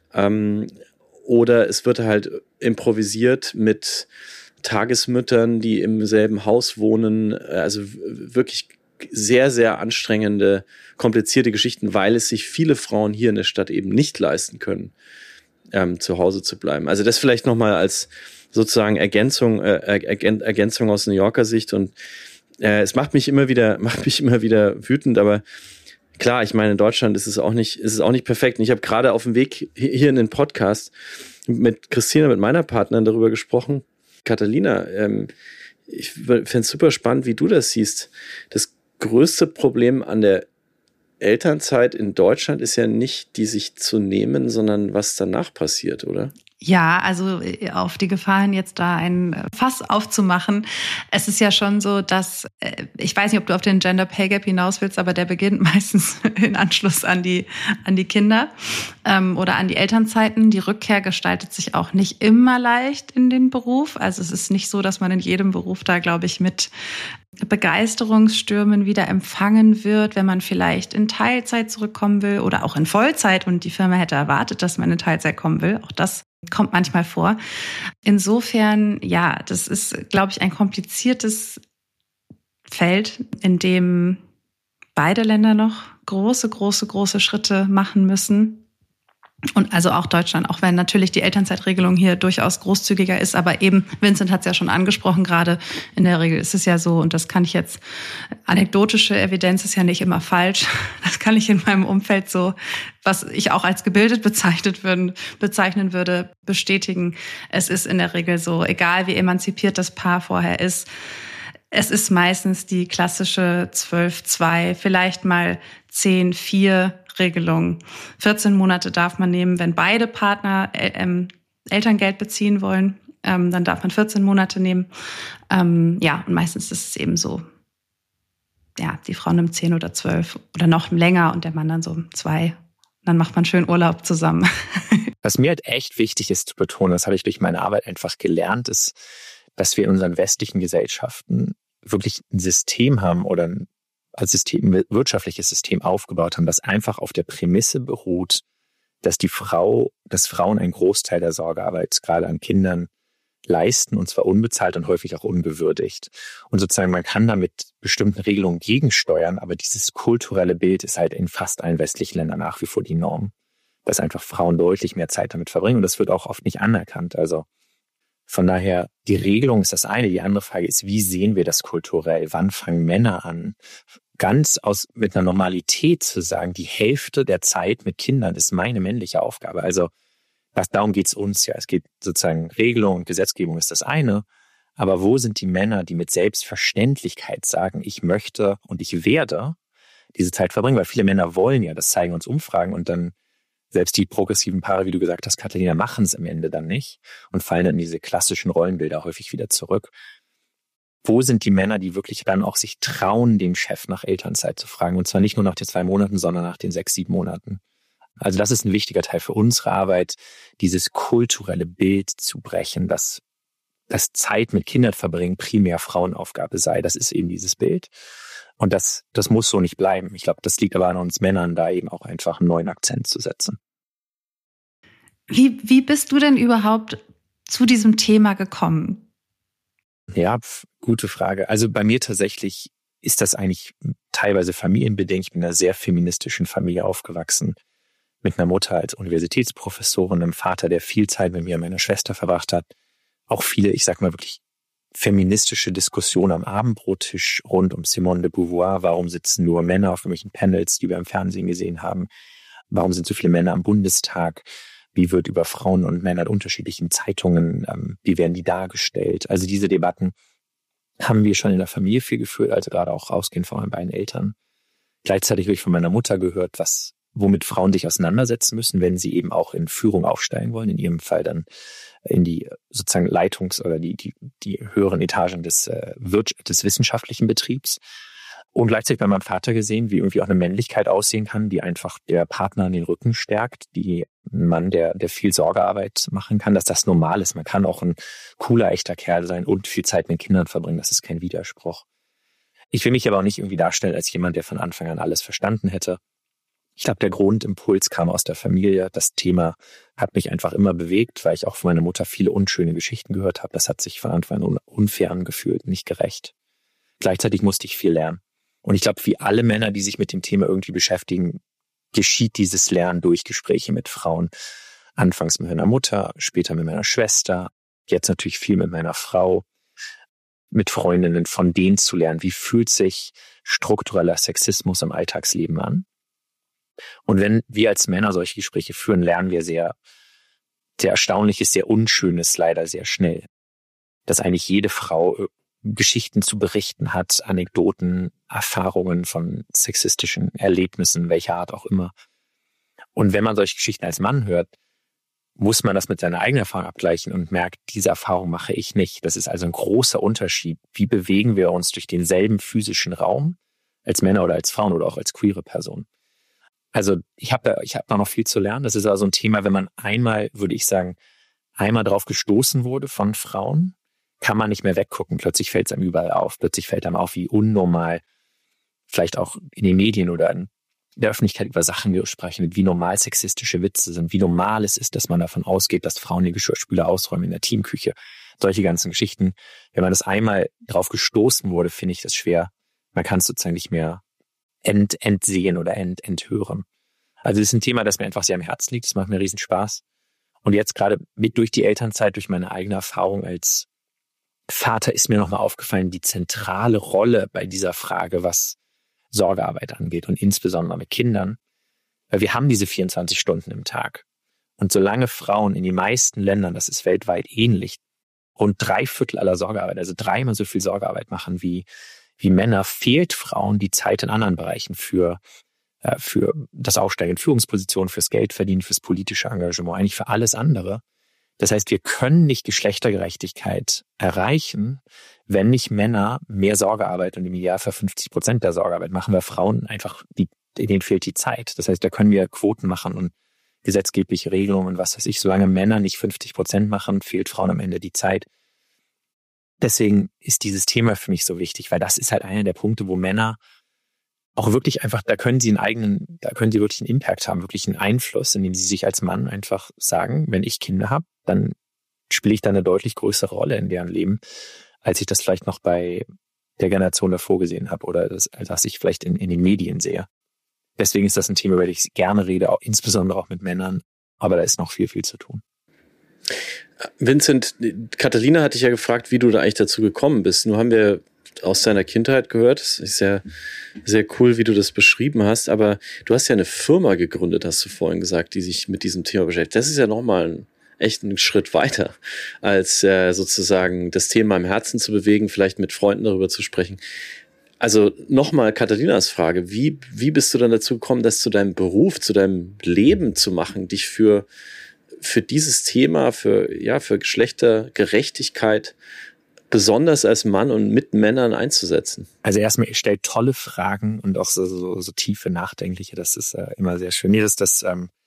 Oder es wird halt improvisiert mit Tagesmüttern, die im selben Haus wohnen. Also wirklich sehr, sehr anstrengende, komplizierte Geschichten, weil es sich viele Frauen hier in der Stadt eben nicht leisten können, zu Hause zu bleiben. Also das vielleicht nochmal als sozusagen Ergänzung aus New Yorker Sicht. Und es macht mich immer wieder wütend, aber klar, ich meine, in Deutschland ist es auch nicht perfekt. Und ich habe gerade auf dem Weg hier in den Podcast mit Christina, mit meiner Partnerin, darüber gesprochen. Catalina, ich fände es super spannend, wie du das siehst. Das größte Problem an der Elternzeit in Deutschland ist ja nicht, die sich zu nehmen, sondern was danach passiert, oder? Ja, also auf die Gefahr hin, jetzt da ein Fass aufzumachen. Es ist ja schon so, dass, ich weiß nicht, ob du auf den Gender Pay Gap hinaus willst, aber der beginnt meistens in Anschluss an die Kinder oder an die Elternzeiten. Die Rückkehr gestaltet sich auch nicht immer leicht in den Beruf. Also es ist nicht so, dass man in jedem Beruf da, glaube ich, mit Begeisterungsstürmen wieder empfangen wird, wenn man vielleicht in Teilzeit zurückkommen will oder auch in Vollzeit und die Firma hätte erwartet, dass man in Teilzeit kommen will. Auch das kommt manchmal vor. Insofern, ja, das ist, glaube ich, ein kompliziertes Feld, in dem beide Länder noch große Schritte machen müssen. Und also auch Deutschland, auch wenn natürlich die Elternzeitregelung hier durchaus großzügiger ist. Aber eben, Vincent hat es ja schon angesprochen, gerade in der Regel ist es ja so, und das kann ich jetzt, anekdotische Evidenz ist ja nicht immer falsch. Das kann ich in meinem Umfeld so, was ich auch als gebildet bezeichnen würde, bestätigen. Es ist in der Regel so, egal wie emanzipiert das Paar vorher ist, es ist meistens die klassische 12-2, vielleicht mal 10-4 Regelung. 14 Monate darf man nehmen, wenn beide Partner Elterngeld beziehen wollen. Dann darf man 14 Monate nehmen. Und meistens ist es eben so, ja, die Frau nimmt 10 oder 12 oder noch länger und der Mann dann so 2. Dann macht man schön Urlaub zusammen. Was mir halt echt wichtig ist zu betonen, das habe ich durch meine Arbeit einfach gelernt, ist, dass wir in unseren westlichen Gesellschaften wirklich ein System haben oder als wirtschaftliches System aufgebaut haben, das einfach auf der Prämisse beruht, dass Frauen einen Großteil der Sorgearbeit gerade an Kindern leisten, und zwar unbezahlt und häufig auch unbewürdigt. Und sozusagen man kann da mit bestimmten Regelungen gegensteuern, aber dieses kulturelle Bild ist halt in fast allen westlichen Ländern nach wie vor die Norm, dass einfach Frauen deutlich mehr Zeit damit verbringen, und das wird auch oft nicht anerkannt. Also von daher, die Regelung ist das eine. Die andere Frage ist, wie sehen wir das kulturell? Wann fangen Männer an, mit einer Normalität zu sagen, die Hälfte der Zeit mit Kindern ist meine männliche Aufgabe. Also darum geht es uns ja. Es geht sozusagen, Regelung und Gesetzgebung ist das eine. Aber wo sind die Männer, die mit Selbstverständlichkeit sagen, ich möchte und ich werde diese Zeit verbringen? Weil viele Männer wollen ja, das zeigen uns Umfragen, und dann selbst die progressiven Paare, wie du gesagt hast, Katharina, machen es am Ende dann nicht und fallen dann in diese klassischen Rollenbilder häufig wieder zurück. Wo sind die Männer, die wirklich dann auch sich trauen, den Chef nach Elternzeit zu fragen? Und zwar nicht nur nach den 2 Monaten, sondern nach den 6, 7 Monaten. Also das ist ein wichtiger Teil für unsere Arbeit, dieses kulturelle Bild zu brechen, dass das Zeit mit Kindern verbringen primär Frauenaufgabe sei. Das ist eben dieses Bild. Und das muss so nicht bleiben. Ich glaube, das liegt aber an uns Männern, da eben auch einfach einen neuen Akzent zu setzen. Wie bist du denn überhaupt zu diesem Thema gekommen? Ja, gute Frage. Also bei mir tatsächlich ist das eigentlich teilweise familienbedingt. Ich bin in einer sehr feministischen Familie aufgewachsen. Mit einer Mutter als Universitätsprofessorin, einem Vater, der viel Zeit mit mir und meiner Schwester verbracht hat. Auch viele, ich sag mal wirklich, feministische Diskussionen am Abendbrottisch rund um Simone de Beauvoir. Warum sitzen nur Männer auf irgendwelchen Panels, die wir im Fernsehen gesehen haben? Warum sind so viele Männer am Bundestag? Wie wird über Frauen und Männer in unterschiedlichen Zeitungen, wie werden die dargestellt? Also diese Debatten haben wir schon in der Familie viel geführt, also gerade auch ausgehend von meinen beiden Eltern. Gleichzeitig habe ich von meiner Mutter gehört, womit Frauen sich auseinandersetzen müssen, wenn sie eben auch in Führung aufsteigen wollen, in ihrem Fall dann in die sozusagen oder die höheren Etagen des wissenschaftlichen Betriebs. Und gleichzeitig bei meinem Vater gesehen, wie irgendwie auch eine Männlichkeit aussehen kann, die einfach der Partner an den Rücken stärkt, ein Mann, der viel Sorgearbeit machen kann, dass das normal ist. Man kann auch ein cooler, echter Kerl sein und viel Zeit mit Kindern verbringen. Das ist kein Widerspruch. Ich will mich aber auch nicht irgendwie darstellen als jemand, der von Anfang an alles verstanden hätte. Ich glaube, der Grundimpuls kam aus der Familie. Das Thema hat mich einfach immer bewegt, weil ich auch von meiner Mutter viele unschöne Geschichten gehört habe. Das hat sich von Anfang an unfair angefühlt, nicht gerecht. Gleichzeitig musste ich viel lernen. Und ich glaube, wie alle Männer, die sich mit dem Thema irgendwie beschäftigen, geschieht dieses Lernen durch Gespräche mit Frauen. Anfangs mit meiner Mutter, später mit meiner Schwester, jetzt natürlich viel mit meiner Frau, mit Freundinnen, von denen zu lernen, wie fühlt sich struktureller Sexismus im Alltagsleben an. Und wenn wir als Männer solche Gespräche führen, lernen wir sehr, sehr Erstaunliches, sehr Unschönes leider sehr schnell. Dass eigentlich jede Frau Geschichten zu berichten hat, Anekdoten, Erfahrungen von sexistischen Erlebnissen, welcher Art auch immer. Und wenn man solche Geschichten als Mann hört, muss man das mit seiner eigenen Erfahrung abgleichen und merkt, diese Erfahrung mache ich nicht. Das ist also ein großer Unterschied. Wie bewegen wir uns durch denselben physischen Raum als Männer oder als Frauen oder auch als queere Person? Also ich hab da noch viel zu lernen. Das ist also ein Thema, wenn man einmal drauf gestoßen wurde von Frauen, kann man nicht mehr weggucken. Plötzlich fällt es einem überall auf. Plötzlich fällt einem auf, wie unnormal, vielleicht auch in den Medien oder in der Öffentlichkeit über Sachen gesprochen wird, wie normal sexistische Witze sind, wie normal es ist, dass man davon ausgeht, dass Frauen den Geschirrspüler ausräumen in der Teamküche. Solche ganzen Geschichten. Wenn man das einmal drauf gestoßen wurde, finde ich das schwer. Man kann es sozusagen nicht mehr entsehen oder enthören. Also es ist ein Thema, das mir einfach sehr am Herzen liegt. Das macht mir riesen Spaß. Und jetzt gerade durch die Elternzeit, durch meine eigene Erfahrung als Vater ist mir nochmal aufgefallen, die zentrale Rolle bei dieser Frage, was Sorgearbeit angeht und insbesondere mit Kindern. Weil wir haben diese 24 Stunden im Tag. Und solange Frauen in den meisten Ländern, das ist weltweit ähnlich, rund 3/4 aller Sorgearbeit, also 3-mal so viel Sorgearbeit machen wie Männer, fehlt Frauen die Zeit in anderen Bereichen für das Aufsteigen in Führungspositionen, fürs Geldverdienen, fürs politische Engagement, eigentlich für alles andere. Das heißt, wir können nicht Geschlechtergerechtigkeit erreichen, wenn nicht Männer mehr Sorgearbeit und im Idealfall 50% der Sorgearbeit machen, weil Frauen einfach, denen fehlt die Zeit. Das heißt, da können wir Quoten machen und gesetzgebliche Regelungen und was weiß ich. Solange Männer nicht 50% machen, fehlt Frauen am Ende die Zeit. Deswegen ist dieses Thema für mich so wichtig, weil das ist halt einer der Punkte, wo Männer auch wirklich einfach, da können sie wirklich einen Impact haben, wirklich einen Einfluss, indem sie sich als Mann einfach sagen, wenn ich Kinder habe, dann spiele ich da eine deutlich größere Rolle in deren Leben, als ich das vielleicht noch bei der Generation davor gesehen habe oder das ich vielleicht in den Medien sehe. Deswegen ist das ein Thema, über das ich gerne rede, auch, insbesondere auch mit Männern, aber da ist noch viel, viel zu tun. Vincent, Katharina hat dich ja gefragt, wie du da eigentlich dazu gekommen bist. Nur haben wir aus deiner Kindheit gehört. Das ist sehr, sehr cool, wie du das beschrieben hast. Aber du hast ja eine Firma gegründet, hast du vorhin gesagt, die sich mit diesem Thema beschäftigt. Das ist ja nochmal echt einen Schritt weiter, als sozusagen das Thema im Herzen zu bewegen, vielleicht mit Freunden darüber zu sprechen. Also nochmal Katharinas Frage. Wie bist du dann dazu gekommen, das zu deinem Beruf, zu deinem Leben zu machen, dich für dieses Thema, für Geschlechtergerechtigkeit besonders als Mann und mit Männern einzusetzen? Also erstmal, ihr stellt tolle Fragen und auch so tiefe, nachdenkliche. Das ist immer sehr schön. Nee, das ist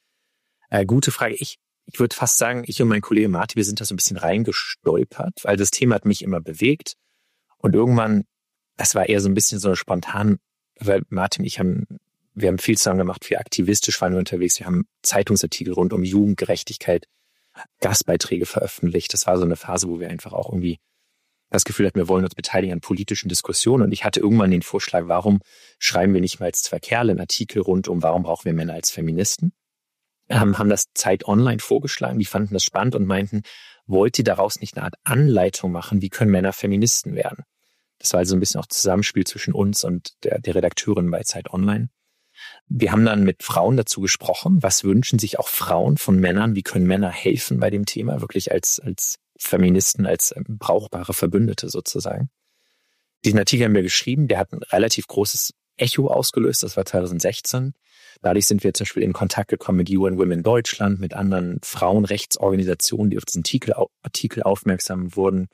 gute Frage. Ich würde fast sagen, ich und mein Kollege Martin, wir sind da so ein bisschen reingestolpert, weil das Thema hat mich immer bewegt. Und irgendwann, das war eher so ein bisschen so spontan, weil Martin und ich wir haben viel zusammen gemacht, viel aktivistisch waren wir unterwegs. Wir haben Zeitungsartikel rund um Jugendgerechtigkeit, Gastbeiträge veröffentlicht. Das war so eine Phase, wo wir einfach auch irgendwie das Gefühl hatten, wir wollen uns beteiligen an politischen Diskussionen. Und ich hatte irgendwann den Vorschlag, warum schreiben wir nicht mal als zwei Kerle einen Artikel rund um, warum brauchen wir Männer als Feministen? Haben das Zeit Online vorgeschlagen, die fanden das spannend und meinten, wollt ihr daraus nicht eine Art Anleitung machen, wie können Männer Feministen werden? Das war also ein bisschen auch Zusammenspiel zwischen uns und der Redakteurin bei Zeit Online. Wir haben dann mit Frauen dazu gesprochen, was wünschen sich auch Frauen von Männern, wie können Männer helfen bei dem Thema, wirklich als Feministen, als brauchbare Verbündete sozusagen. Diesen Artikel haben wir geschrieben, der hat ein relativ großes Echo ausgelöst, das war 2016. Dadurch sind wir zum Beispiel in Kontakt gekommen mit UN Women Deutschland, mit anderen Frauenrechtsorganisationen, die auf diesen Artikel aufmerksam wurden.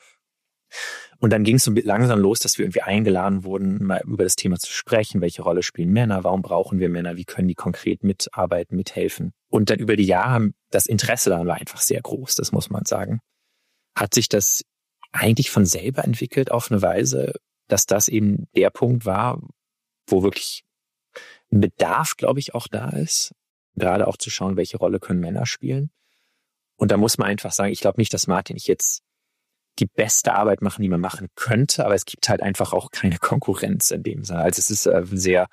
Und dann ging es so langsam los, dass wir irgendwie eingeladen wurden, mal über das Thema zu sprechen. Welche Rolle spielen Männer? Warum brauchen wir Männer? Wie können die konkret mitarbeiten, mithelfen? Und dann über die Jahre, das Interesse daran war einfach sehr groß, das muss man sagen. Hat sich das eigentlich von selber entwickelt auf eine Weise, dass das eben der Punkt war, wo wirklich ein Bedarf, glaube ich, auch da ist. Gerade auch zu schauen, welche Rolle können Männer spielen. Und da muss man einfach sagen, ich glaube nicht, dass Martin und ich jetzt die beste Arbeit machen, die man machen könnte, aber es gibt halt einfach auch keine Konkurrenz in dem Sinne. Also es ist ein sehr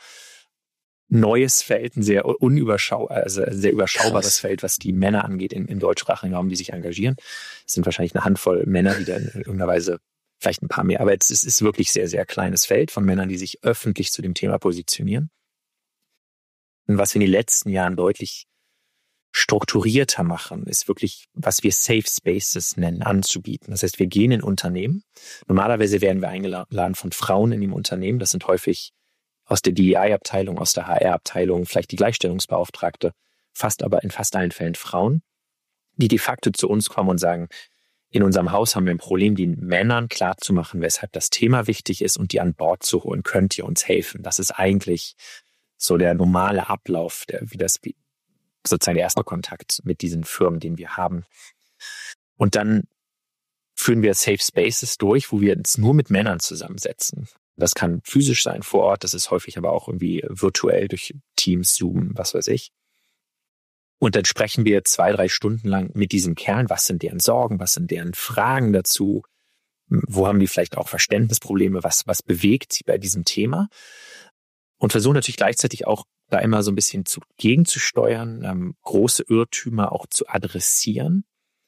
neues Feld, ein sehr sehr überschaubares Feld, was die Männer angeht im deutschsprachigen Raum, die sich engagieren. Es sind wahrscheinlich eine Handvoll Männer, die dann in irgendeiner Weise, vielleicht ein paar mehr, aber es ist wirklich sehr, sehr kleines Feld von Männern, die sich öffentlich zu dem Thema positionieren. Und was wir in den letzten Jahren deutlich strukturierter machen, ist wirklich, was wir Safe Spaces nennen, anzubieten. Das heißt, wir gehen in Unternehmen. Normalerweise werden wir eingeladen von Frauen in dem Unternehmen. Das sind häufig aus der DEI-Abteilung, aus der HR-Abteilung, vielleicht die Gleichstellungsbeauftragte, aber in fast allen Fällen Frauen, die de facto zu uns kommen und sagen, in unserem Haus haben wir ein Problem, den Männern klarzumachen, weshalb das Thema wichtig ist und die an Bord zu holen. Könnt ihr uns helfen? Das ist eigentlich so der normale Ablauf, sozusagen der erste Kontakt mit diesen Firmen, den wir haben. Und dann führen wir Safe Spaces durch, wo wir uns nur mit Männern zusammensetzen. Das kann physisch sein vor Ort, das ist häufig aber auch irgendwie virtuell durch Teams, Zoom, was weiß ich. Und dann sprechen wir 2-3 Stunden lang mit diesen Kerlen, was sind deren Sorgen, was sind deren Fragen dazu, wo haben die vielleicht auch Verständnisprobleme, was bewegt sie bei diesem Thema. und versuchen natürlich gleichzeitig auch da immer so ein bisschen gegenzusteuern, große Irrtümer auch zu adressieren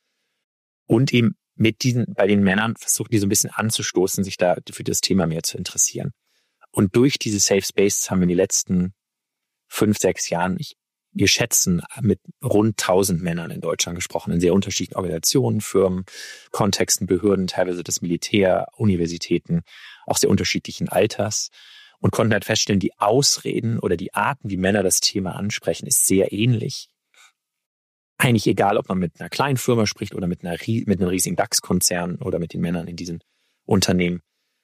und eben bei den Männern versuchen, die so ein bisschen anzustoßen, sich da für das Thema mehr zu interessieren. Und durch diese Safe Spaces haben wir in den letzten 5, 6 Jahren, wir schätzen, mit rund 1000 Männern in Deutschland gesprochen, in sehr unterschiedlichen Organisationen, Firmen, Kontexten, Behörden, teilweise das Militär, Universitäten, auch sehr unterschiedlichen Alters und konnten halt feststellen, die Ausreden oder die Arten, wie Männer das Thema ansprechen, ist sehr ähnlich. Eigentlich egal, ob man mit einer kleinen Firma spricht oder mit einem riesigen DAX-Konzern oder mit den Männern in diesen Unternehmen.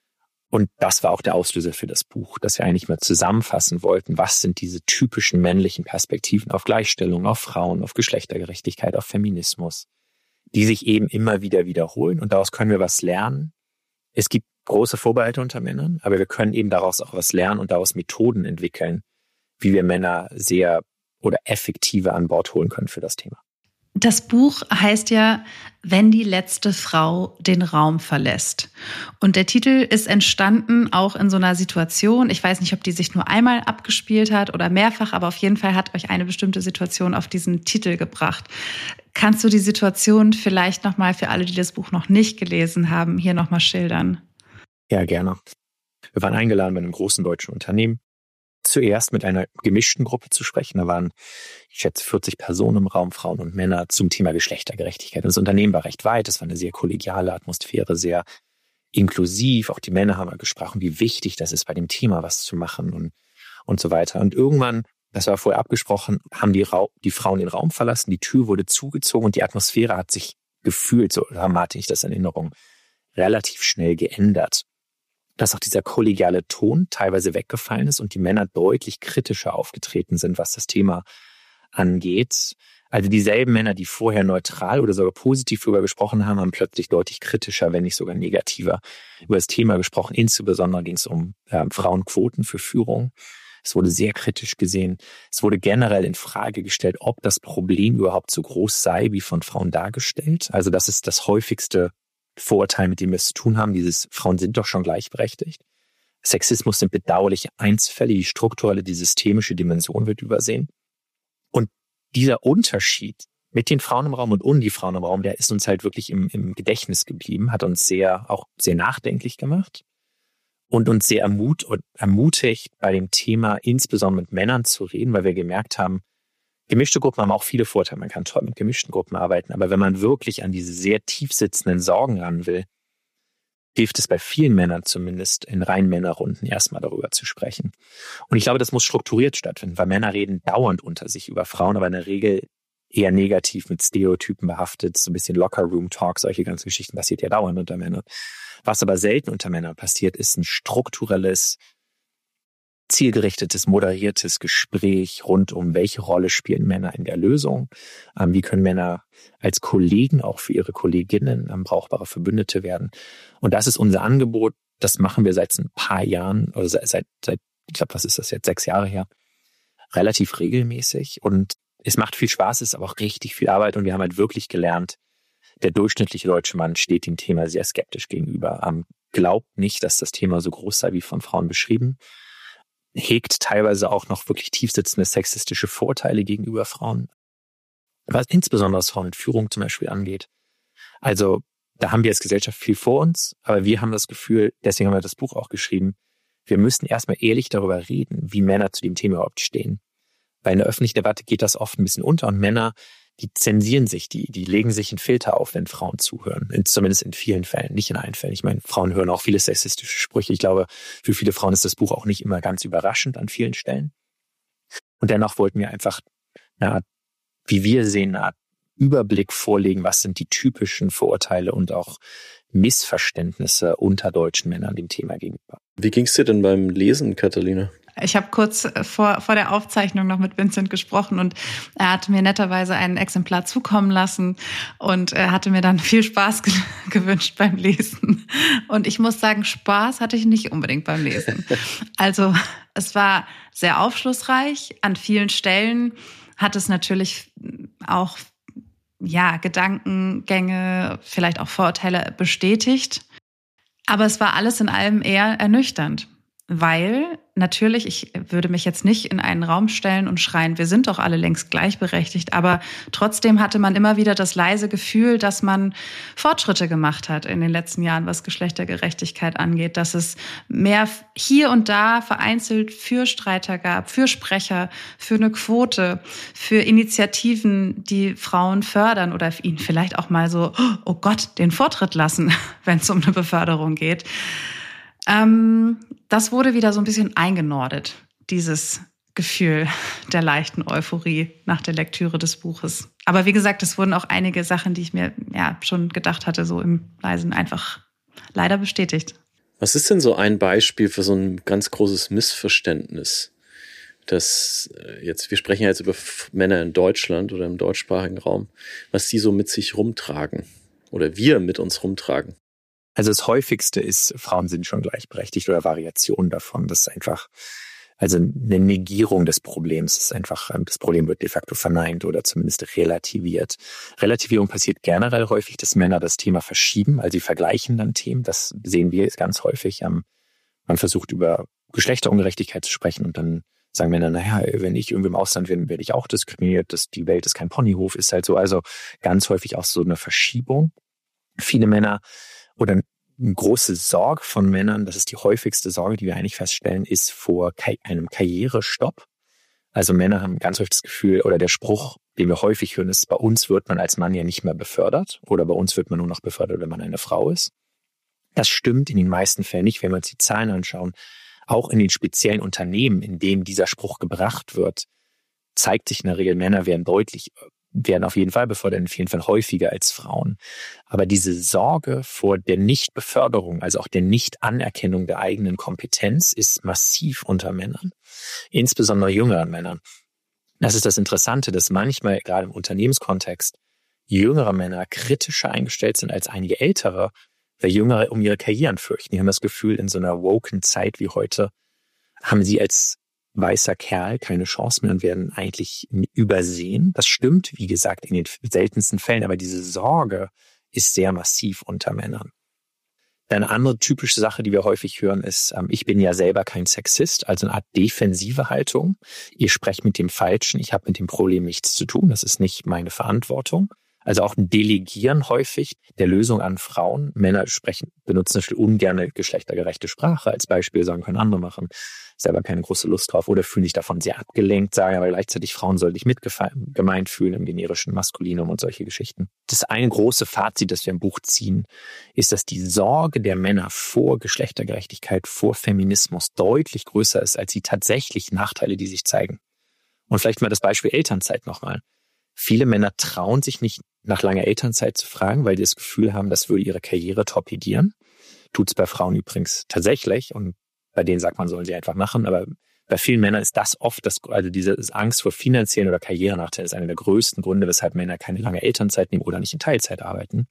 Und das war auch der Auslöser für das Buch, dass wir eigentlich mal zusammenfassen wollten, was sind diese typischen männlichen Perspektiven auf Gleichstellung, auf Frauen, auf Geschlechtergerechtigkeit, auf Feminismus, die sich eben immer wieder wiederholen und daraus können wir was lernen. Es gibt große Vorbehalte unter Männern, aber wir können eben daraus auch was lernen und daraus Methoden entwickeln, wie wir Männer sehr oder effektiver an Bord holen können für das Thema. Das Buch heißt ja, wenn die letzte Frau den Raum verlässt. Und der Titel ist entstanden auch in so einer Situation. Ich weiß nicht, ob die sich nur einmal abgespielt hat oder mehrfach, aber auf jeden Fall hat euch eine bestimmte Situation auf diesen Titel gebracht. Kannst du die Situation vielleicht nochmal für alle, die das Buch noch nicht gelesen haben, hier nochmal schildern? Ja, gerne. Wir waren eingeladen bei einem großen deutschen Unternehmen, zuerst mit einer gemischten Gruppe zu sprechen. Da waren, ich schätze, 40 Personen im Raum, Frauen und Männer, zum Thema Geschlechtergerechtigkeit. Und das Unternehmen war recht weit, es war eine sehr kollegiale Atmosphäre, sehr inklusiv. Auch die Männer haben gesprochen, wie wichtig das ist, bei dem Thema was zu machen und so weiter. Und irgendwann, das war vorher abgesprochen, haben die Frauen den Raum verlassen, die Tür wurde zugezogen und die Atmosphäre hat sich gefühlt, so hatte ich das in Erinnerung, relativ schnell geändert. Dass auch dieser kollegiale Ton teilweise weggefallen ist und die Männer deutlich kritischer aufgetreten sind, was das Thema angeht. Also dieselben Männer, die vorher neutral oder sogar positiv darüber gesprochen haben, haben plötzlich deutlich kritischer, wenn nicht sogar negativer über das Thema gesprochen. Insbesondere ging es um Frauenquoten für Führung. Es wurde sehr kritisch gesehen. Es wurde generell in Frage gestellt, ob das Problem überhaupt so groß sei, wie von Frauen dargestellt. Also das ist das häufigste Vorurteil, mit dem wir es zu tun haben, Frauen sind doch schon gleichberechtigt. Sexismus sind bedauerliche Einzelfälle, die strukturelle, die systemische Dimension wird übersehen. Und dieser Unterschied mit den Frauen im Raum und ohne die Frauen im Raum, der ist uns halt wirklich im Gedächtnis geblieben, hat uns auch sehr nachdenklich gemacht und uns sehr ermutigt, bei dem Thema insbesondere mit Männern zu reden, weil wir gemerkt haben, gemischte Gruppen haben auch viele Vorteile. Man kann toll mit gemischten Gruppen arbeiten. Aber wenn man wirklich an diese sehr tief sitzenden Sorgen ran will, hilft es bei vielen Männern zumindest, in reinen Männerrunden erstmal darüber zu sprechen. Und ich glaube, das muss strukturiert stattfinden, weil Männer reden dauernd unter sich über Frauen, aber in der Regel eher negativ mit Stereotypen behaftet, so ein bisschen Locker-Room-Talk, solche ganzen Geschichten passiert ja dauernd unter Männern. Was aber selten unter Männern passiert, ist ein strukturelles, zielgerichtetes, moderiertes Gespräch rund um, welche Rolle spielen Männer in der Lösung, wie können Männer als Kollegen auch für ihre Kolleginnen brauchbare Verbündete werden. Und das ist unser Angebot. Das machen wir seit ein paar Jahren, oder seit ich glaube, was ist das jetzt, 6 Jahre her, relativ regelmäßig. Und es macht viel Spaß, es ist aber auch richtig viel Arbeit. Und wir haben halt wirklich gelernt, der durchschnittliche deutsche Mann steht dem Thema sehr skeptisch gegenüber. Glaubt nicht, dass das Thema so groß sei, wie von Frauen beschrieben. Hegt teilweise auch noch wirklich tiefsitzende sexistische Vorteile gegenüber Frauen, was insbesondere Frauen in Führung zum Beispiel angeht. Also da haben wir als Gesellschaft viel vor uns, aber wir haben das Gefühl, deswegen haben wir das Buch auch geschrieben, wir müssen erstmal ehrlich darüber reden, wie Männer zu dem Thema überhaupt stehen. Weil in der öffentlichen Debatte geht das oft ein bisschen unter und Männer, die zensieren sich, die legen sich einen Filter auf, wenn Frauen zuhören. Zumindest in vielen Fällen, nicht in allen Fällen. Ich meine, Frauen hören auch viele sexistische Sprüche. Ich glaube, für viele Frauen ist das Buch auch nicht immer ganz überraschend an vielen Stellen. Und dennoch wollten wir einfach eine Art, wie wir sehen, eine Art Überblick vorlegen, was sind die typischen Vorurteile und auch Missverständnisse unter deutschen Männern dem Thema gegenüber. Wie ging es dir denn beim Lesen, Katharina? Ich habe kurz vor der Aufzeichnung noch mit Vincent gesprochen und er hatte mir netterweise ein Exemplar zukommen lassen und er hatte mir dann viel Spaß gewünscht beim Lesen. Und ich muss sagen, Spaß hatte ich nicht unbedingt beim Lesen. Also es war sehr aufschlussreich. An vielen Stellen hat es natürlich auch Gedankengänge, vielleicht auch Vorurteile bestätigt. Aber es war alles in allem eher ernüchternd. weil natürlich, ich würde mich jetzt nicht in einen Raum stellen und schreien, wir sind doch alle längst gleichberechtigt, aber trotzdem hatte man immer wieder das leise Gefühl, dass man Fortschritte gemacht hat in den letzten Jahren, was Geschlechtergerechtigkeit angeht, dass es mehr hier und da vereinzelt Fürstreiter gab, Fürsprecher, für eine Quote, für Initiativen, die Frauen fördern oder ihnen vielleicht auch mal so, oh Gott, den Vortritt lassen, wenn es um eine Beförderung geht. Das wurde wieder so ein bisschen eingenordet, dieses Gefühl der leichten Euphorie nach der Lektüre des Buches. Aber wie gesagt, es wurden auch einige Sachen, die ich mir schon gedacht hatte, so im Leisen einfach leider bestätigt. Was ist denn so ein Beispiel für so ein ganz großes Missverständnis? Wir sprechen ja jetzt über Männer in Deutschland oder im deutschsprachigen Raum, was die so mit sich rumtragen oder wir mit uns rumtragen. Also das häufigste ist, Frauen sind schon gleichberechtigt oder Variationen davon. Das ist einfach, also eine Negierung des Problems. Das ist einfach, das Problem wird de facto verneint oder zumindest relativiert. Relativierung passiert generell häufig, dass Männer das Thema verschieben, also sie vergleichen dann Themen. Das sehen wir ganz häufig. Man versucht über Geschlechterungerechtigkeit zu sprechen und dann sagen Männer, naja, wenn ich irgendwie im Ausland bin, werde ich auch diskriminiert. Die Welt ist kein Ponyhof, ist halt so. Also ganz häufig auch so eine Verschiebung. Viele Männer oder eine große Sorge von Männern, das ist die häufigste Sorge, die wir eigentlich feststellen, ist vor einem Karrierestopp. Also Männer haben ganz häufig das Gefühl, oder der Spruch, den wir häufig hören, ist, bei uns wird man als Mann ja nicht mehr befördert oder bei uns wird man nur noch befördert, wenn man eine Frau ist. Das stimmt in den meisten Fällen nicht, wenn wir uns die Zahlen anschauen. Auch in den speziellen Unternehmen, in denen dieser Spruch gebracht wird, zeigt sich in der Regel, Männer werden auf jeden Fall befördert, in vielen Fällen häufiger als Frauen. Aber diese Sorge vor der Nichtbeförderung, also auch der Nichtanerkennung der eigenen Kompetenz, ist massiv unter Männern, insbesondere jüngeren Männern. Das ist das Interessante, dass manchmal gerade im Unternehmenskontext jüngere Männer kritischer eingestellt sind als einige ältere, weil Jüngere um ihre Karrieren fürchten. Die haben das Gefühl, in so einer woken Zeit wie heute haben sie als weißer Kerl keine Chance mehr und werden eigentlich übersehen. Das stimmt, wie gesagt, in den seltensten Fällen, aber diese Sorge ist sehr massiv unter Männern. Eine andere typische Sache, die wir häufig hören, ist, ich bin ja selber kein Sexist, also eine Art defensive Haltung. Ihr sprecht mit dem Falschen, ich habe mit dem Problem nichts zu tun, das ist nicht meine Verantwortung. Also auch ein Delegieren häufig der Lösung an Frauen. Männer benutzen zum Beispiel ungerne geschlechtergerechte Sprache als Beispiel, sagen, können andere machen. Selber keine große Lust drauf oder fühlen sich davon sehr abgelenkt, sagen aber gleichzeitig, Frauen sollen sich gemeint fühlen im generischen Maskulinum und solche Geschichten. Das eine große Fazit, das wir im Buch ziehen, ist, dass die Sorge der Männer vor Geschlechtergerechtigkeit, vor Feminismus deutlich größer ist als die tatsächlichen Nachteile, die sich zeigen. Und vielleicht mal das Beispiel Elternzeit nochmal. Viele Männer trauen sich nicht, nach langer Elternzeit zu fragen, weil die das Gefühl haben, das würde ihre Karriere torpedieren. Tut's bei Frauen übrigens tatsächlich und bei denen sagt man, sollen sie einfach machen. Aber bei vielen Männern ist das oft, also diese Angst vor finanziellen oder Karrierenachteilen ist einer der größten Gründe, weshalb Männer keine lange Elternzeit nehmen oder nicht in Teilzeit arbeiten.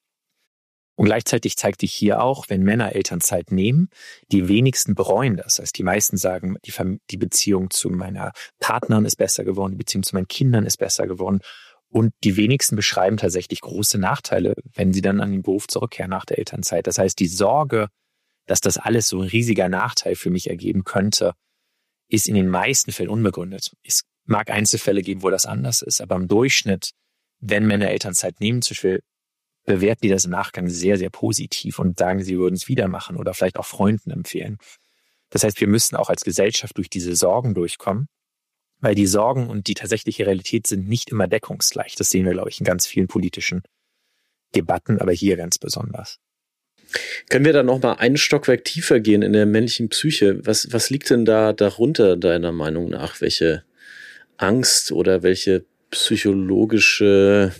Und gleichzeitig zeigt sich hier auch, wenn Männer Elternzeit nehmen, die wenigsten bereuen das. Das heißt, die meisten sagen, die Beziehung zu meiner Partnerin ist besser geworden, die Beziehung zu meinen Kindern ist besser geworden. Und die wenigsten beschreiben tatsächlich große Nachteile, wenn sie dann an den Beruf zurückkehren nach der Elternzeit. Das heißt, die Sorge, dass das alles so ein riesiger Nachteil für mich ergeben könnte, ist in den meisten Fällen unbegründet. Es mag Einzelfälle geben, wo das anders ist, aber im Durchschnitt, wenn Männer Elternzeit nehmen, zum Beispiel, bewerten die das im Nachgang sehr, sehr positiv und sagen, sie würden es wieder machen oder vielleicht auch Freunden empfehlen. Das heißt, wir müssen auch als Gesellschaft durch diese Sorgen durchkommen, weil die Sorgen und die tatsächliche Realität sind nicht immer deckungsgleich. Das sehen wir, glaube ich, in ganz vielen politischen Debatten, aber hier ganz besonders. Können wir da noch mal einen Stockwerk tiefer gehen in der männlichen Psyche? Was liegt denn da darunter, deiner Meinung nach? Welche Angst oder welche psychologische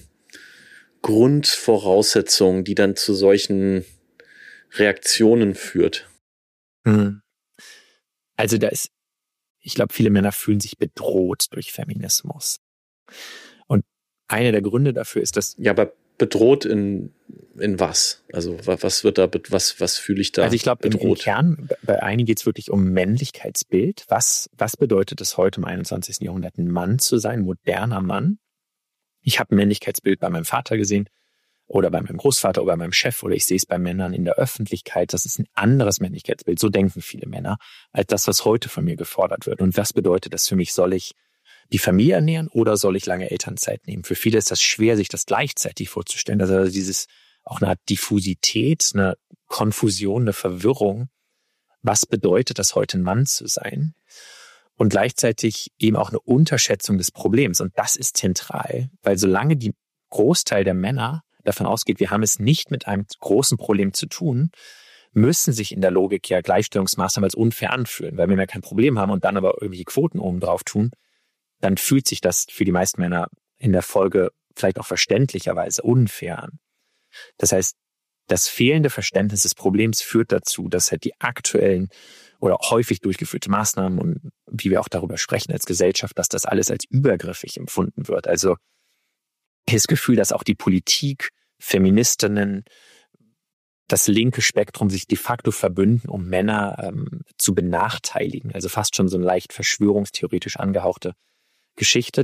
Grundvoraussetzung, die dann zu solchen Reaktionen führt? Also ich glaube, viele Männer fühlen sich bedroht durch Feminismus. Und einer der Gründe dafür ist, dass... Ja, aber bedroht in was? Also was wird da, was fühle ich da? Also ich glaube, im Kern, bei einigen geht es wirklich um Männlichkeitsbild. Was bedeutet es heute im 21. Jahrhundert, ein Mann zu sein, moderner Mann? Ich habe ein Männlichkeitsbild bei meinem Vater gesehen, oder bei meinem Großvater oder bei meinem Chef oder ich sehe es bei Männern in der Öffentlichkeit. Das ist ein anderes Männlichkeitsbild. So denken viele Männer, als das, was heute von mir gefordert wird. Und was bedeutet das für mich? Soll ich die Familie ernähren oder soll ich lange Elternzeit nehmen? Für viele ist das schwer, sich das gleichzeitig vorzustellen. Das ist also dieses auch eine Art Diffusität, eine Konfusion, eine Verwirrung. Was bedeutet das, heute ein Mann zu sein? Und gleichzeitig eben auch eine Unterschätzung des Problems. Und das ist zentral, weil solange die Großteil der Männer davon ausgeht, wir haben es nicht mit einem großen Problem zu tun, müssen sich in der Logik ja Gleichstellungsmaßnahmen als unfair anfühlen. Weil wenn wir kein Problem haben und dann aber irgendwelche Quoten oben drauf tun, dann fühlt sich das für die meisten Männer in der Folge vielleicht auch verständlicherweise unfair an. Das heißt, das fehlende Verständnis des Problems führt dazu, dass halt die aktuellen oder häufig durchgeführte Maßnahmen und wie wir auch darüber sprechen als Gesellschaft, dass das alles als übergriffig empfunden wird. Also das Gefühl, dass auch die Politik, Feministinnen, das linke Spektrum sich de facto verbünden, um Männer zu benachteiligen. Also fast schon so eine leicht verschwörungstheoretisch angehauchte Geschichte.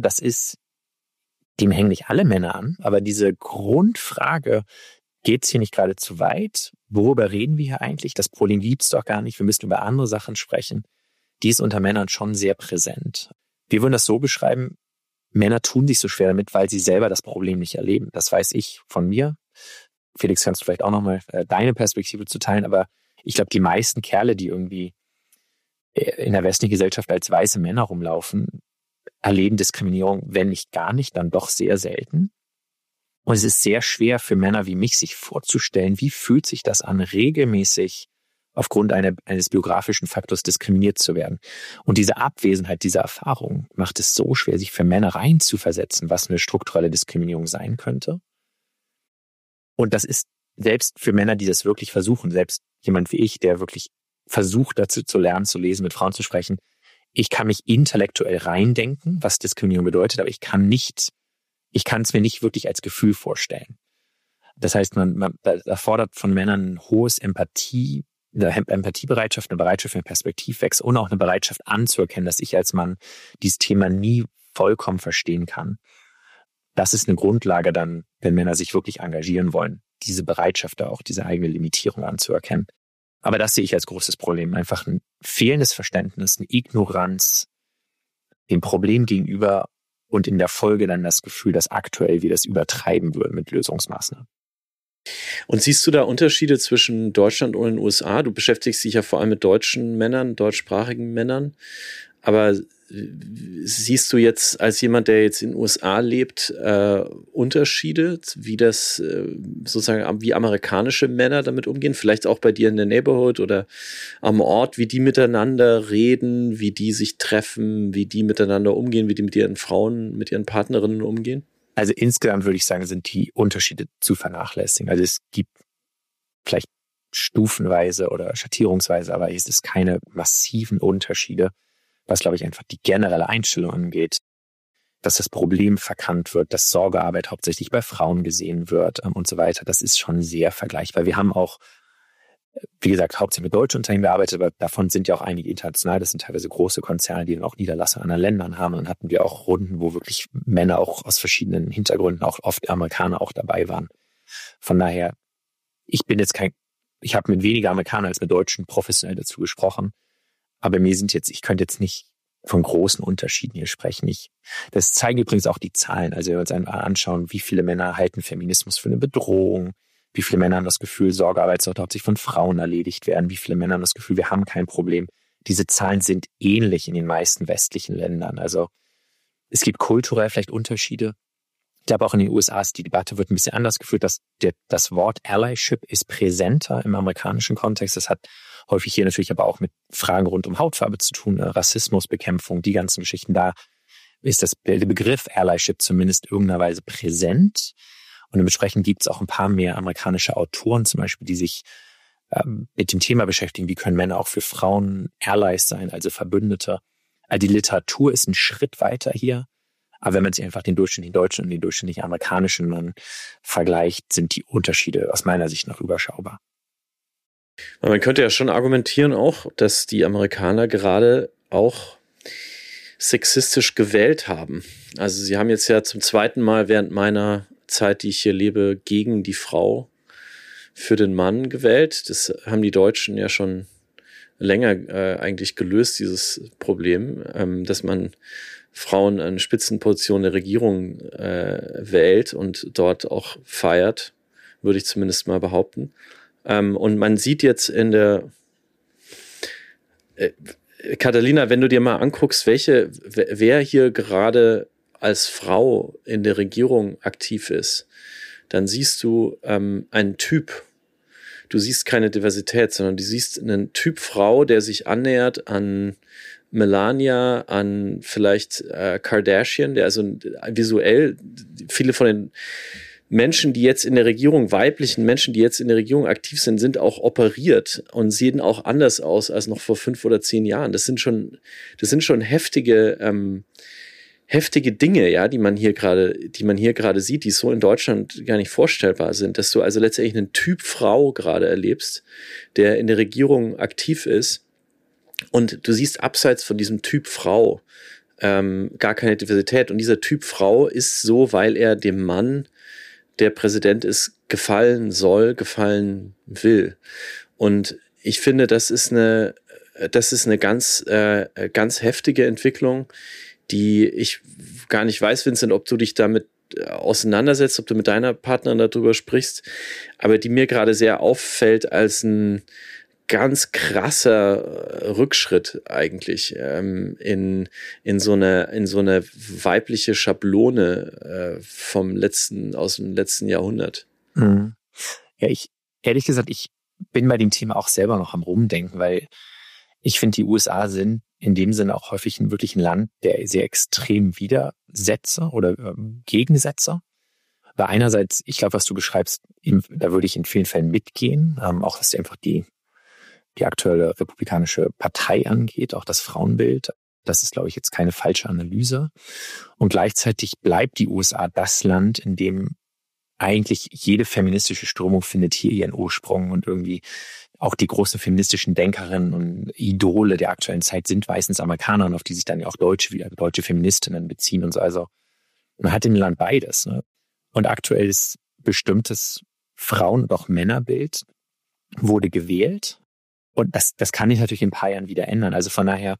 Dem hängen nicht alle Männer an, aber diese Grundfrage, geht es hier nicht gerade zu weit? Worüber reden wir hier eigentlich? Das Problem gibt es doch gar nicht. Wir müssen über andere Sachen sprechen. Die ist unter Männern schon sehr präsent. Wir würden das so beschreiben, Männer tun sich so schwer damit, weil sie selber das Problem nicht erleben. Das weiß ich von mir. Felix, kannst du vielleicht auch nochmal deine Perspektive zu teilen, aber ich glaube, die meisten Kerle, die irgendwie in der westlichen Gesellschaft als weiße Männer rumlaufen, erleben Diskriminierung, wenn nicht gar nicht, dann doch sehr selten. Und es ist sehr schwer für Männer wie mich, sich vorzustellen, wie fühlt sich das an, regelmäßig aufgrund eines biografischen Faktors diskriminiert zu werden. Und diese Abwesenheit dieser Erfahrung macht es so schwer, sich für Männer reinzuversetzen, was eine strukturelle Diskriminierung sein könnte. Und das ist selbst für Männer, die das wirklich versuchen, selbst jemand wie ich, der wirklich versucht, dazu zu lernen, zu lesen, mit Frauen zu sprechen, ich kann mich intellektuell reindenken, was Diskriminierung bedeutet, aber ich kann es mir nicht wirklich als Gefühl vorstellen. Das heißt, man erfordert von Männern ein hohes Empathiebereitschaft, eine Bereitschaft für einen Perspektivwechsel und auch eine Bereitschaft anzuerkennen, dass ich als Mann dieses Thema nie vollkommen verstehen kann. Das ist eine Grundlage dann, wenn Männer sich wirklich engagieren wollen, diese Bereitschaft da auch, diese eigene Limitierung anzuerkennen. Aber das sehe ich als großes Problem. Einfach ein fehlendes Verständnis, eine Ignoranz dem Problem gegenüber und in der Folge dann das Gefühl, dass aktuell wir das übertreiben würden mit Lösungsmaßnahmen. Und siehst du da Unterschiede zwischen Deutschland und den USA? Du beschäftigst dich ja vor allem mit deutschen Männern, deutschsprachigen Männern. Aber siehst du jetzt als jemand, der jetzt in den USA lebt, Unterschiede, wie das sozusagen, wie amerikanische Männer damit umgehen? Vielleicht auch bei dir in der Neighborhood oder am Ort, wie die miteinander reden, wie die sich treffen, wie die miteinander umgehen, wie die mit ihren Frauen, mit ihren Partnerinnen umgehen? Also insgesamt würde ich sagen, sind die Unterschiede zu vernachlässigen. Also es gibt vielleicht stufenweise oder schattierungsweise, aber es ist keine massiven Unterschiede, was, glaube ich, einfach die generelle Einstellung angeht, dass das Problem verkannt wird, dass Sorgearbeit hauptsächlich bei Frauen gesehen wird und so weiter. Das ist schon sehr vergleichbar. Wir haben auch, wie gesagt, hauptsächlich mit deutschen Unternehmen gearbeitet, aber davon sind ja auch einige international. Das sind teilweise große Konzerne, die dann auch Niederlassungen in anderen Ländern haben. Und dann hatten wir auch Runden, wo wirklich Männer auch aus verschiedenen Hintergründen, auch oft Amerikaner auch dabei waren. Von daher, ich habe mit weniger Amerikanern als mit Deutschen professionell dazu gesprochen. Aber ich könnte jetzt nicht von großen Unterschieden hier sprechen. Das zeigen übrigens auch die Zahlen. Also wenn wir uns einmal anschauen, wie viele Männer halten Feminismus für eine Bedrohung, wie viele Männer haben das Gefühl, Sorgearbeit sollte hauptsächlich von Frauen erledigt werden, wie viele Männer haben das Gefühl, wir haben kein Problem. Diese Zahlen sind ähnlich in den meisten westlichen Ländern. Also es gibt kulturell vielleicht Unterschiede. Ich glaube, auch in den USA ist die Debatte wird ein bisschen anders geführt. Das Wort Allyship ist präsenter im amerikanischen Kontext. Das hat häufig hier natürlich aber auch mit Fragen rund um Hautfarbe zu tun, Rassismusbekämpfung, die ganzen Geschichten. Da ist der Begriff Allyship zumindest irgendeiner Weise präsent. Und dementsprechend gibt es auch ein paar mehr amerikanische Autoren zum Beispiel, die sich mit dem Thema beschäftigen, wie können Männer auch für Frauen Allies sein, also Verbündete. Also die Literatur ist ein Schritt weiter hier. Aber wenn man sich einfach den durchschnittlichen deutschen und den durchschnittlichen amerikanischen dann vergleicht, sind die Unterschiede aus meiner Sicht noch überschaubar. Man könnte ja schon argumentieren auch, dass die Amerikaner gerade auch sexistisch gewählt haben. Also sie haben jetzt ja zum zweiten Mal während meiner Zeit, die ich hier lebe, gegen die Frau für den Mann gewählt. Das haben die Deutschen ja schon länger eigentlich gelöst, dieses Problem, dass man Frauen an Spitzenpositionen der Regierung wählt und dort auch feiert, würde ich zumindest mal behaupten. Und man sieht jetzt in der Catalina, wenn du dir mal anguckst, wer hier gerade als Frau in der Regierung aktiv ist, dann siehst du einen Typ. Du siehst keine Diversität, sondern du siehst einen Typ Frau, der sich annähert an Melania, an vielleicht Kardashian, der also visuell viele von den Menschen, die jetzt in der Regierung, weiblichen Menschen, die jetzt in der Regierung aktiv sind, sind auch operiert und sehen auch anders aus als noch vor 5 oder 10 Jahren. Das sind schon heftige Dinge, ja, die man hier gerade sieht, die so in Deutschland gar nicht vorstellbar sind, dass du also letztendlich einen Typ Frau gerade erlebst, der in der Regierung aktiv ist, und du siehst abseits von diesem Typ Frau gar keine Diversität, und dieser Typ Frau ist so, weil er dem Mann, der Präsident ist, gefallen will. Und ich finde, das ist eine ganz heftige Entwicklung, die ich gar nicht weiß, Vincent, ob du dich damit auseinandersetzt, ob du mit deiner Partnerin darüber sprichst, aber die mir gerade sehr auffällt als ein ganz krasser Rückschritt eigentlich in so eine weibliche Schablone aus dem letzten Jahrhundert. Mhm. Ja, ehrlich gesagt, ich bin bei dem Thema auch selber noch am Rumdenken, weil ich finde, die USA sind in dem Sinne auch häufig wirklich ein Land der sehr extrem Widersätze oder Gegensätze. Weil einerseits, ich glaube, was du beschreibst, da würde ich in vielen Fällen mitgehen, auch was einfach die aktuelle republikanische Partei angeht, auch das Frauenbild. Das ist, glaube ich, jetzt keine falsche Analyse. Und gleichzeitig bleibt die USA das Land, in dem eigentlich jede feministische Strömung findet hier ihren Ursprung, und irgendwie auch die großen feministischen Denkerinnen und Idole der aktuellen Zeit sind meistens Amerikaner, und auf die sich dann ja auch deutsche Feministinnen beziehen und so. Also man hat im Land beides, ne? Und aktuell ist bestimmtes Frauen- und auch Männerbild wurde gewählt. Und das kann sich natürlich in ein paar Jahren wieder ändern. Also von daher,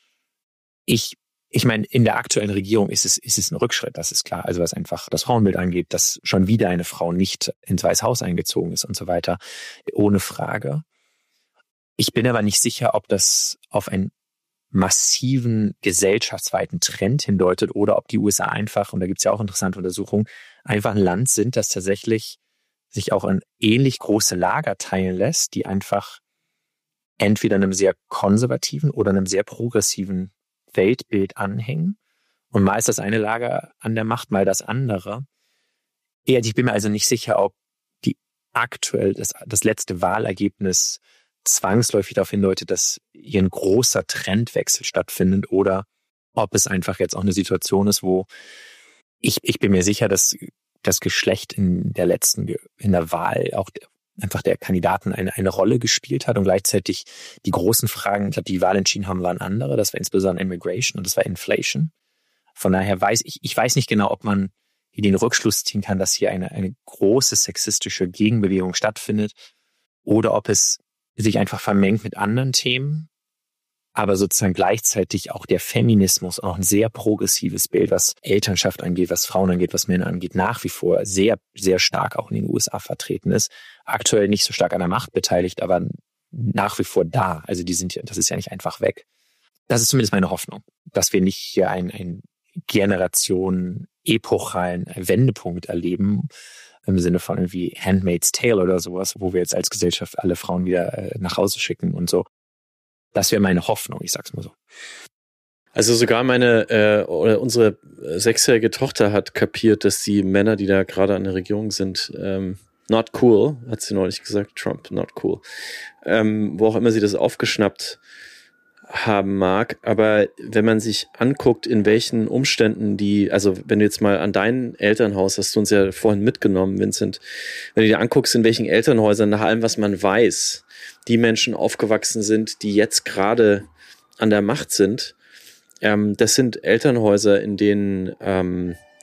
ich meine, in der aktuellen Regierung ist es ein Rückschritt, das ist klar. Also was einfach das Frauenbild angeht, dass schon wieder eine Frau nicht ins Weiße Haus eingezogen ist und so weiter, ohne Frage. Ich bin aber nicht sicher, ob das auf einen massiven gesellschaftsweiten Trend hindeutet oder ob die USA einfach, und da gibt es ja auch interessante Untersuchungen, einfach ein Land sind, das tatsächlich sich auch in ähnlich große Lager teilen lässt, die einfach entweder einem sehr konservativen oder einem sehr progressiven Weltbild anhängen. Und mal ist das eine Lager an der Macht, mal das andere. Ich bin mir also nicht sicher, ob die aktuell das letzte Wahlergebnis zwangsläufig darauf hindeutet, dass hier ein großer Trendwechsel stattfindet, oder ob es einfach jetzt auch eine Situation ist, wo ich bin mir sicher, dass das Geschlecht in der Wahl auch einfach der Kandidaten eine Rolle gespielt hat, und gleichzeitig die großen Fragen, ich glaube, die Wahl entschieden haben, waren andere. Das war insbesondere Immigration und das war Inflation. Von daher weiß ich nicht genau, ob man hier den Rückschluss ziehen kann, dass hier eine große sexistische Gegenbewegung stattfindet, oder ob es sich einfach vermengt mit anderen Themen, aber sozusagen gleichzeitig auch der Feminismus, auch ein sehr progressives Bild, was Elternschaft angeht, was Frauen angeht, was Männer angeht, nach wie vor sehr, sehr stark auch in den USA vertreten ist. Aktuell nicht so stark an der Macht beteiligt, aber nach wie vor da. Also das ist ja nicht einfach weg. Das ist zumindest meine Hoffnung, dass wir nicht hier einen Generation-epochalen Wendepunkt erleben, im Sinne von irgendwie Handmaid's Tale oder sowas, wo wir jetzt als Gesellschaft alle Frauen wieder nach Hause schicken und so. Das wäre meine Hoffnung, ich sag's mal so. Also sogar unsere 6-jährige Tochter hat kapiert, dass die Männer, die da gerade an der Regierung sind, not cool, hat sie neulich gesagt, Trump, not cool. Wo auch immer sie das aufgeschnappt haben mag. Aber wenn man sich anguckt, in welchen Umständen also wenn du jetzt mal an dein Elternhaus, hast du uns ja vorhin mitgenommen, Vincent, wenn du dir anguckst, in welchen Elternhäusern, nach allem, was man weiß, die Menschen aufgewachsen sind, die jetzt gerade an der Macht sind, das sind Elternhäuser, in denen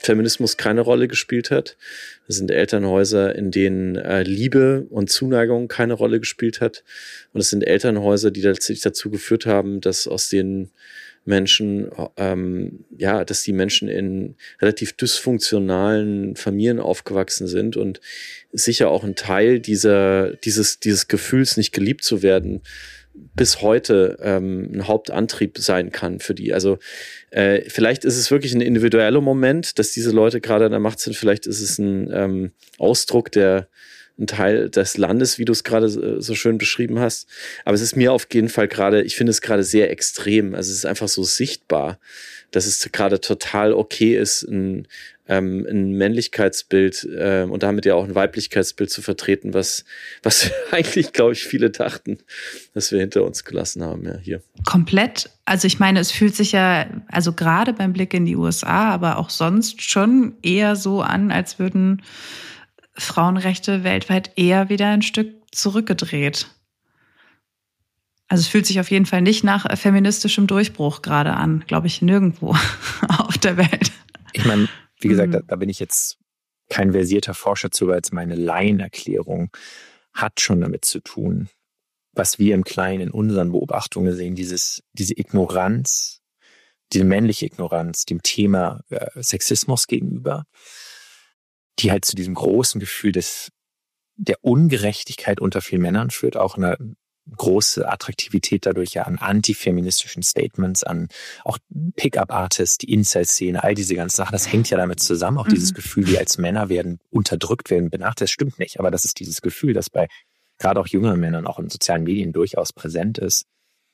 Feminismus keine Rolle gespielt hat. Das sind Elternhäuser, in denen Liebe und Zuneigung keine Rolle gespielt hat. Und es sind Elternhäuser, die letztlich dazu geführt haben, dass aus den Menschen, dass die Menschen in relativ dysfunktionalen Familien aufgewachsen sind und sicher auch ein Teil dieses Gefühls, nicht geliebt zu werden, bis heute ein Hauptantrieb sein kann für die. Also vielleicht ist es wirklich ein individueller Moment, dass diese Leute gerade an der Macht sind. Vielleicht ist es ein Ausdruck ein Teil des Landes, wie du es gerade so schön beschrieben hast. Aber es ist mir auf jeden Fall ich finde es gerade sehr extrem. Also es ist einfach so sichtbar, dass es gerade total okay ist, ein Männlichkeitsbild und damit ja auch ein Weiblichkeitsbild zu vertreten, was eigentlich, glaube ich, viele dachten, dass wir hinter uns gelassen haben, ja, hier. Komplett. Also ich meine, es fühlt sich ja, also gerade beim Blick in die USA, aber auch sonst schon eher so an, als würden Frauenrechte weltweit eher wieder ein Stück zurückgedreht. Also es fühlt sich auf jeden Fall nicht nach feministischem Durchbruch gerade an, glaube ich, nirgendwo auf der Welt. Ich meine, wie gesagt, da bin ich jetzt kein versierter Forscher zu, weil jetzt meine Laienerklärung hat schon damit zu tun, was wir im Kleinen in unseren Beobachtungen sehen, diese Ignoranz, diese männliche Ignoranz dem Thema Sexismus gegenüber, die halt zu diesem großen Gefühl der Ungerechtigkeit unter vielen Männern führt, auch eine große Attraktivität dadurch ja an antifeministischen Statements, an auch Pickup-Artists, die Incel-Szene, all diese ganzen Sachen, das hängt ja damit zusammen, auch dieses Gefühl, wir als Männer werden unterdrückt, werden benachteiligt, das stimmt nicht, aber das ist dieses Gefühl, das bei gerade auch jüngeren Männern auch in sozialen Medien durchaus präsent ist.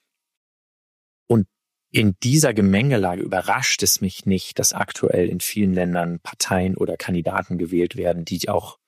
Und in dieser Gemengelage überrascht es mich nicht, dass aktuell in vielen Ländern Parteien oder Kandidaten gewählt werden, die auch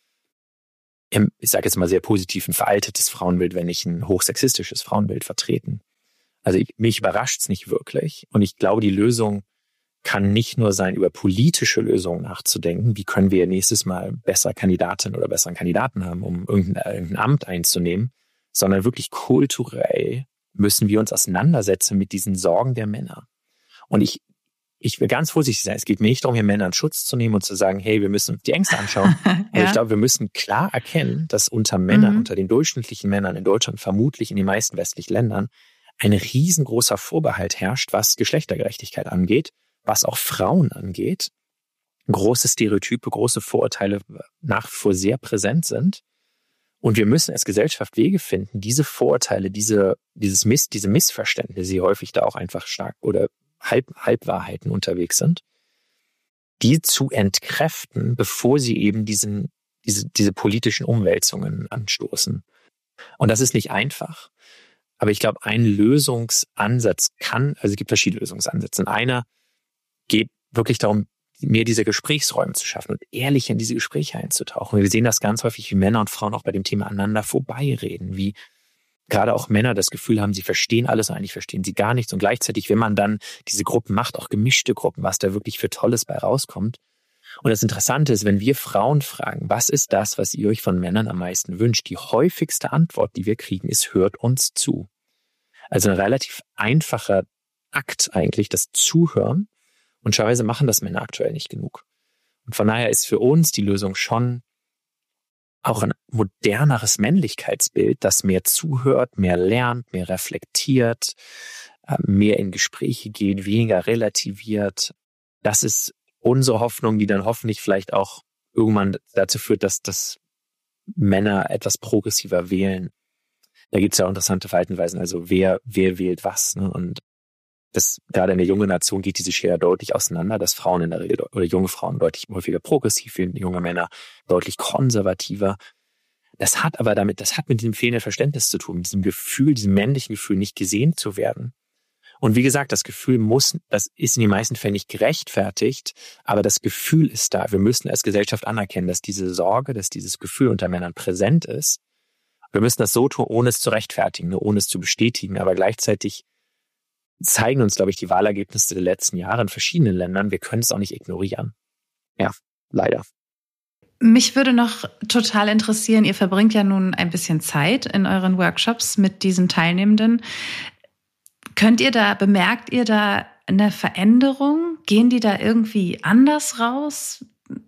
ich sage jetzt mal sehr positiv, ein veraltetes Frauenbild, wenn nicht ein hochsexistisches Frauenbild vertreten. Also mich überrascht es nicht wirklich. Und ich glaube, die Lösung kann nicht nur sein, über politische Lösungen nachzudenken. Wie können wir nächstes Mal bessere Kandidatinnen oder besseren Kandidaten haben, um irgendein Amt einzunehmen, sondern wirklich kulturell müssen wir uns auseinandersetzen mit diesen Sorgen der Männer. Und ich will ganz vorsichtig sein. Es geht mir nicht darum, hier Männern Schutz zu nehmen und zu sagen, hey, wir müssen uns die Ängste anschauen. Ja. Aber ich glaube, wir müssen klar erkennen, dass unter Männern, unter den durchschnittlichen Männern in Deutschland, vermutlich in den meisten westlichen Ländern, ein riesengroßer Vorbehalt herrscht, was Geschlechtergerechtigkeit angeht, was auch Frauen angeht. Große Stereotype, große Vorurteile nach wie vor sehr präsent sind. Und wir müssen als Gesellschaft Wege finden, diese Vorurteile, diese Missverständnisse, die häufig da auch einfach stark oder Halbwahrheiten unterwegs sind, die zu entkräften, bevor sie eben diese politischen Umwälzungen anstoßen. Und das ist nicht einfach. Aber ich glaube, ein Lösungsansatz es gibt verschiedene Lösungsansätze. Und einer geht wirklich darum, mehr diese Gesprächsräume zu schaffen und ehrlich in diese Gespräche einzutauchen. Wir sehen das ganz häufig, wie Männer und Frauen auch bei dem Thema aneinander vorbeireden, wie gerade auch Männer das Gefühl haben, sie verstehen alles und eigentlich verstehen sie gar nichts. Und gleichzeitig, wenn man dann diese Gruppen macht, auch gemischte Gruppen, was da wirklich für Tolles bei rauskommt. Und das Interessante ist, wenn wir Frauen fragen, was ist das, was ihr euch von Männern am meisten wünscht? Die häufigste Antwort, die wir kriegen, ist, hört uns zu. Also ein relativ einfacher Akt eigentlich, das Zuhören. Und scheinweise machen das Männer aktuell nicht genug. Und von daher ist für uns die Lösung schon auch ein moderneres Männlichkeitsbild, das mehr zuhört, mehr lernt, mehr reflektiert, mehr in Gespräche geht, weniger relativiert. Das ist unsere Hoffnung, die dann hoffentlich vielleicht auch irgendwann dazu führt, dass Männer etwas progressiver wählen. Da gibt es ja auch interessante Verhaltensweisen, also wer wählt was, ne? Und das gerade in der jungen Nation geht diese Schere deutlich auseinander, dass Frauen in der Regel oder junge Frauen deutlich häufiger progressiv sind, junge Männer deutlich konservativer. Das hat mit dem fehlenden Verständnis zu tun, mit diesem Gefühl, diesem männlichen Gefühl, nicht gesehen zu werden. Und wie gesagt, das Gefühl das ist in den meisten Fällen nicht gerechtfertigt, aber das Gefühl ist da. Wir müssen als Gesellschaft anerkennen, dass diese Sorge, dass dieses Gefühl unter Männern präsent ist. Wir müssen das so tun, ohne es zu rechtfertigen, ohne es zu bestätigen, aber gleichzeitig zeigen uns, glaube ich, die Wahlergebnisse der letzten Jahre in verschiedenen Ländern. Wir können es auch nicht ignorieren. Ja, leider. Mich würde noch total interessieren, ihr verbringt ja nun ein bisschen Zeit in euren Workshops mit diesen Teilnehmenden. Bemerkt ihr da eine Veränderung? Gehen die da irgendwie anders raus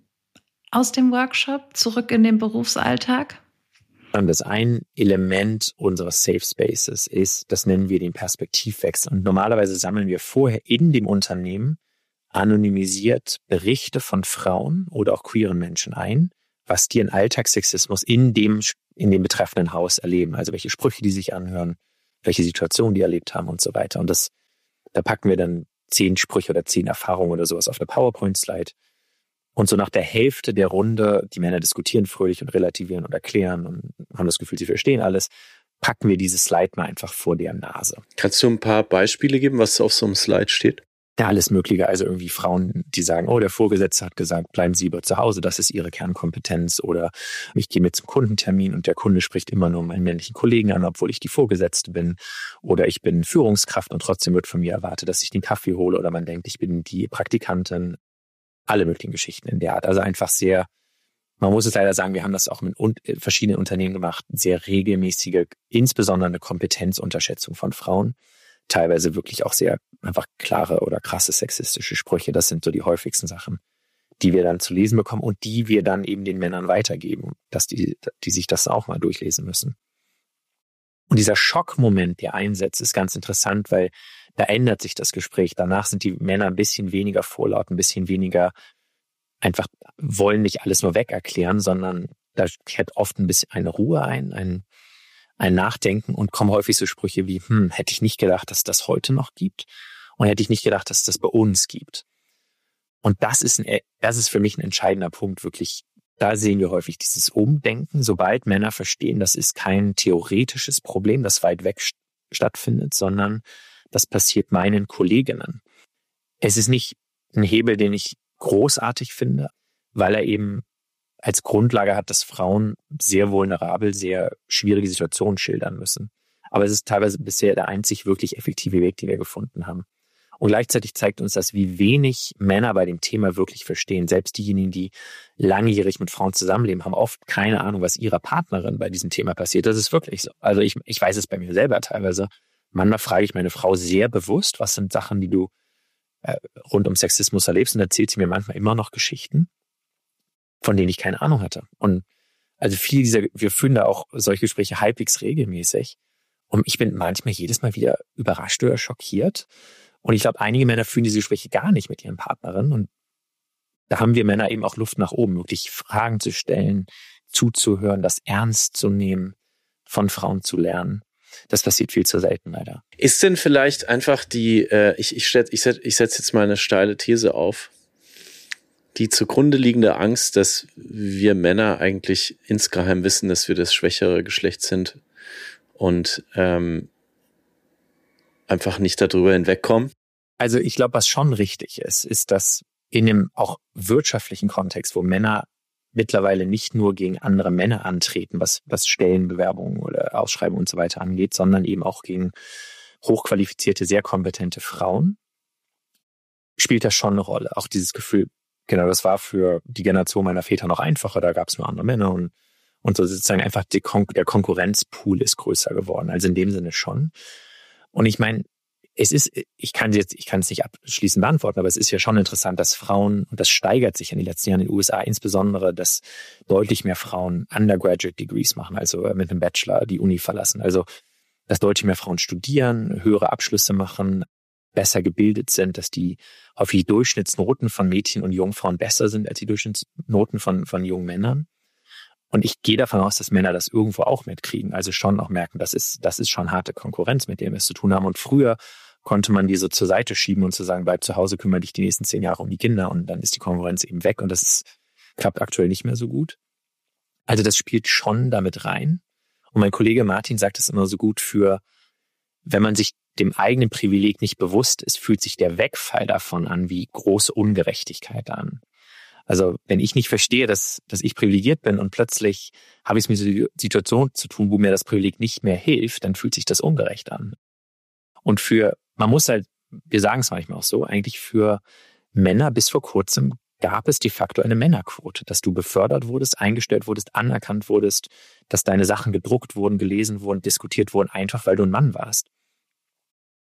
aus dem Workshop, zurück in den Berufsalltag? Das ein Element unseres Safe Spaces ist, das nennen wir den Perspektivwechsel. Und normalerweise sammeln wir vorher in dem Unternehmen anonymisiert Berichte von Frauen oder auch queeren Menschen ein, was die in Alltagssexismus in dem betreffenden Haus erleben. Also welche Sprüche die sich anhören, welche Situationen die erlebt haben und so weiter. Und da packen wir dann 10 Sprüche oder 10 Erfahrungen oder sowas auf eine PowerPoint-Slide. Und so nach der Hälfte der Runde, die Männer diskutieren fröhlich und relativieren und erklären und haben das Gefühl, sie verstehen alles, packen wir dieses Slide mal einfach vor deren Nase. Kannst du ein paar Beispiele geben, was auf so einem Slide steht? Ja, alles Mögliche. Also irgendwie Frauen, die sagen, oh, der Vorgesetzte hat gesagt, bleiben Sie lieber zu Hause, das ist Ihre Kernkompetenz. Oder ich gehe mit zum Kundentermin und der Kunde spricht immer nur meinen männlichen Kollegen an, obwohl ich die Vorgesetzte bin. Oder ich bin Führungskraft und trotzdem wird von mir erwartet, dass ich den Kaffee hole. Oder man denkt, ich bin die Praktikantin. Alle möglichen Geschichten in der Art. Also einfach sehr, man muss es leider sagen, wir haben das auch mit verschiedenen Unternehmen gemacht, sehr regelmäßige, insbesondere eine Kompetenzunterschätzung von Frauen. Teilweise wirklich auch sehr einfach klare oder krasse sexistische Sprüche. Das sind so die häufigsten Sachen, die wir dann zu lesen bekommen und die wir dann eben den Männern weitergeben, dass die sich das auch mal durchlesen müssen. Und dieser Schockmoment, der einsetzt, ist ganz interessant, weil da ändert sich das Gespräch. Danach sind die Männer ein bisschen weniger vorlaut, ein bisschen weniger einfach wollen nicht alles nur weg erklären, sondern da kehrt oft ein bisschen eine Ruhe ein Nachdenken und kommen häufig so Sprüche wie, hätte ich nicht gedacht, dass das heute noch gibt und hätte ich nicht gedacht, dass das bei uns gibt. Und das ist für mich ein entscheidender Punkt, wirklich. Da sehen wir häufig dieses Umdenken, sobald Männer verstehen, das ist kein theoretisches Problem, das weit weg stattfindet, sondern das passiert meinen Kolleginnen. Es ist nicht ein Hebel, den ich großartig finde, weil er eben als Grundlage hat, dass Frauen sehr vulnerabel, sehr schwierige Situationen schildern müssen. Aber es ist teilweise bisher der einzig wirklich effektive Weg, den wir gefunden haben. Und gleichzeitig zeigt uns das, wie wenig Männer bei dem Thema wirklich verstehen. Selbst diejenigen, die langjährig mit Frauen zusammenleben, haben oft keine Ahnung, was ihrer Partnerin bei diesem Thema passiert. Das ist wirklich so. Also ich weiß es bei mir selber teilweise. Manchmal frage ich meine Frau sehr bewusst, was sind Sachen, die du rund um Sexismus erlebst. Und erzählt sie mir manchmal immer noch Geschichten, von denen ich keine Ahnung hatte. Und also wir führen da auch solche Gespräche halbwegs regelmäßig. Und ich bin manchmal jedes Mal wieder überrascht oder schockiert. Und ich glaube, einige Männer führen diese Gespräche gar nicht mit ihren Partnerinnen. Und da haben wir Männer eben auch Luft nach oben, wirklich Fragen zu stellen, zuzuhören, das ernst zu nehmen, von Frauen zu lernen. Das passiert viel zu selten leider. Ist denn vielleicht einfach ich setze jetzt mal eine steile These auf, die zugrunde liegende Angst, dass wir Männer eigentlich insgeheim wissen, dass wir das schwächere Geschlecht sind und einfach nicht darüber hinwegkommen? Also ich glaube, was schon richtig ist, dass in einem auch wirtschaftlichen Kontext, wo Männer mittlerweile nicht nur gegen andere Männer antreten, was Stellenbewerbungen oder Ausschreibungen und so weiter angeht, sondern eben auch gegen hochqualifizierte, sehr kompetente Frauen, spielt das schon eine Rolle. Auch dieses Gefühl, genau, das war für die Generation meiner Väter noch einfacher, da gab es nur andere Männer und so sozusagen einfach der Konkurrenzpool ist größer geworden. Also in dem Sinne schon. Und ich meine, ich kann es nicht abschließend beantworten, aber es ist ja schon interessant, dass Frauen, und das steigert sich in den letzten Jahren in den USA insbesondere, dass deutlich mehr Frauen Undergraduate Degrees machen, also mit einem Bachelor die Uni verlassen. Also, dass deutlich mehr Frauen studieren, höhere Abschlüsse machen, besser gebildet sind, dass die häufig Durchschnittsnoten von Mädchen und Jungfrauen besser sind als die Durchschnittsnoten von jungen Männern. Und ich gehe davon aus, dass Männer das irgendwo auch mitkriegen, also schon auch merken, das ist schon harte Konkurrenz, mit der wir es zu tun haben. Und früher konnte man die so zur Seite schieben und zu sagen, bleib zu Hause, kümmere dich die nächsten 10 Jahre um die Kinder und dann ist die Konkurrenz eben weg und klappt aktuell nicht mehr so gut. Also das spielt schon damit rein. Und mein Kollege Martin sagt es immer so gut wenn man sich dem eigenen Privileg nicht bewusst ist, fühlt sich der Wegfall davon an wie große Ungerechtigkeit an. Also wenn ich nicht verstehe, dass ich privilegiert bin und plötzlich habe ich es mit einer Situation zu tun, wo mir das Privileg nicht mehr hilft, dann fühlt sich das ungerecht an. Und man muss halt, wir sagen es manchmal auch so, eigentlich für Männer bis vor kurzem gab es de facto eine Männerquote, dass du befördert wurdest, eingestellt wurdest, anerkannt wurdest, dass deine Sachen gedruckt wurden, gelesen wurden, diskutiert wurden, einfach weil du ein Mann warst.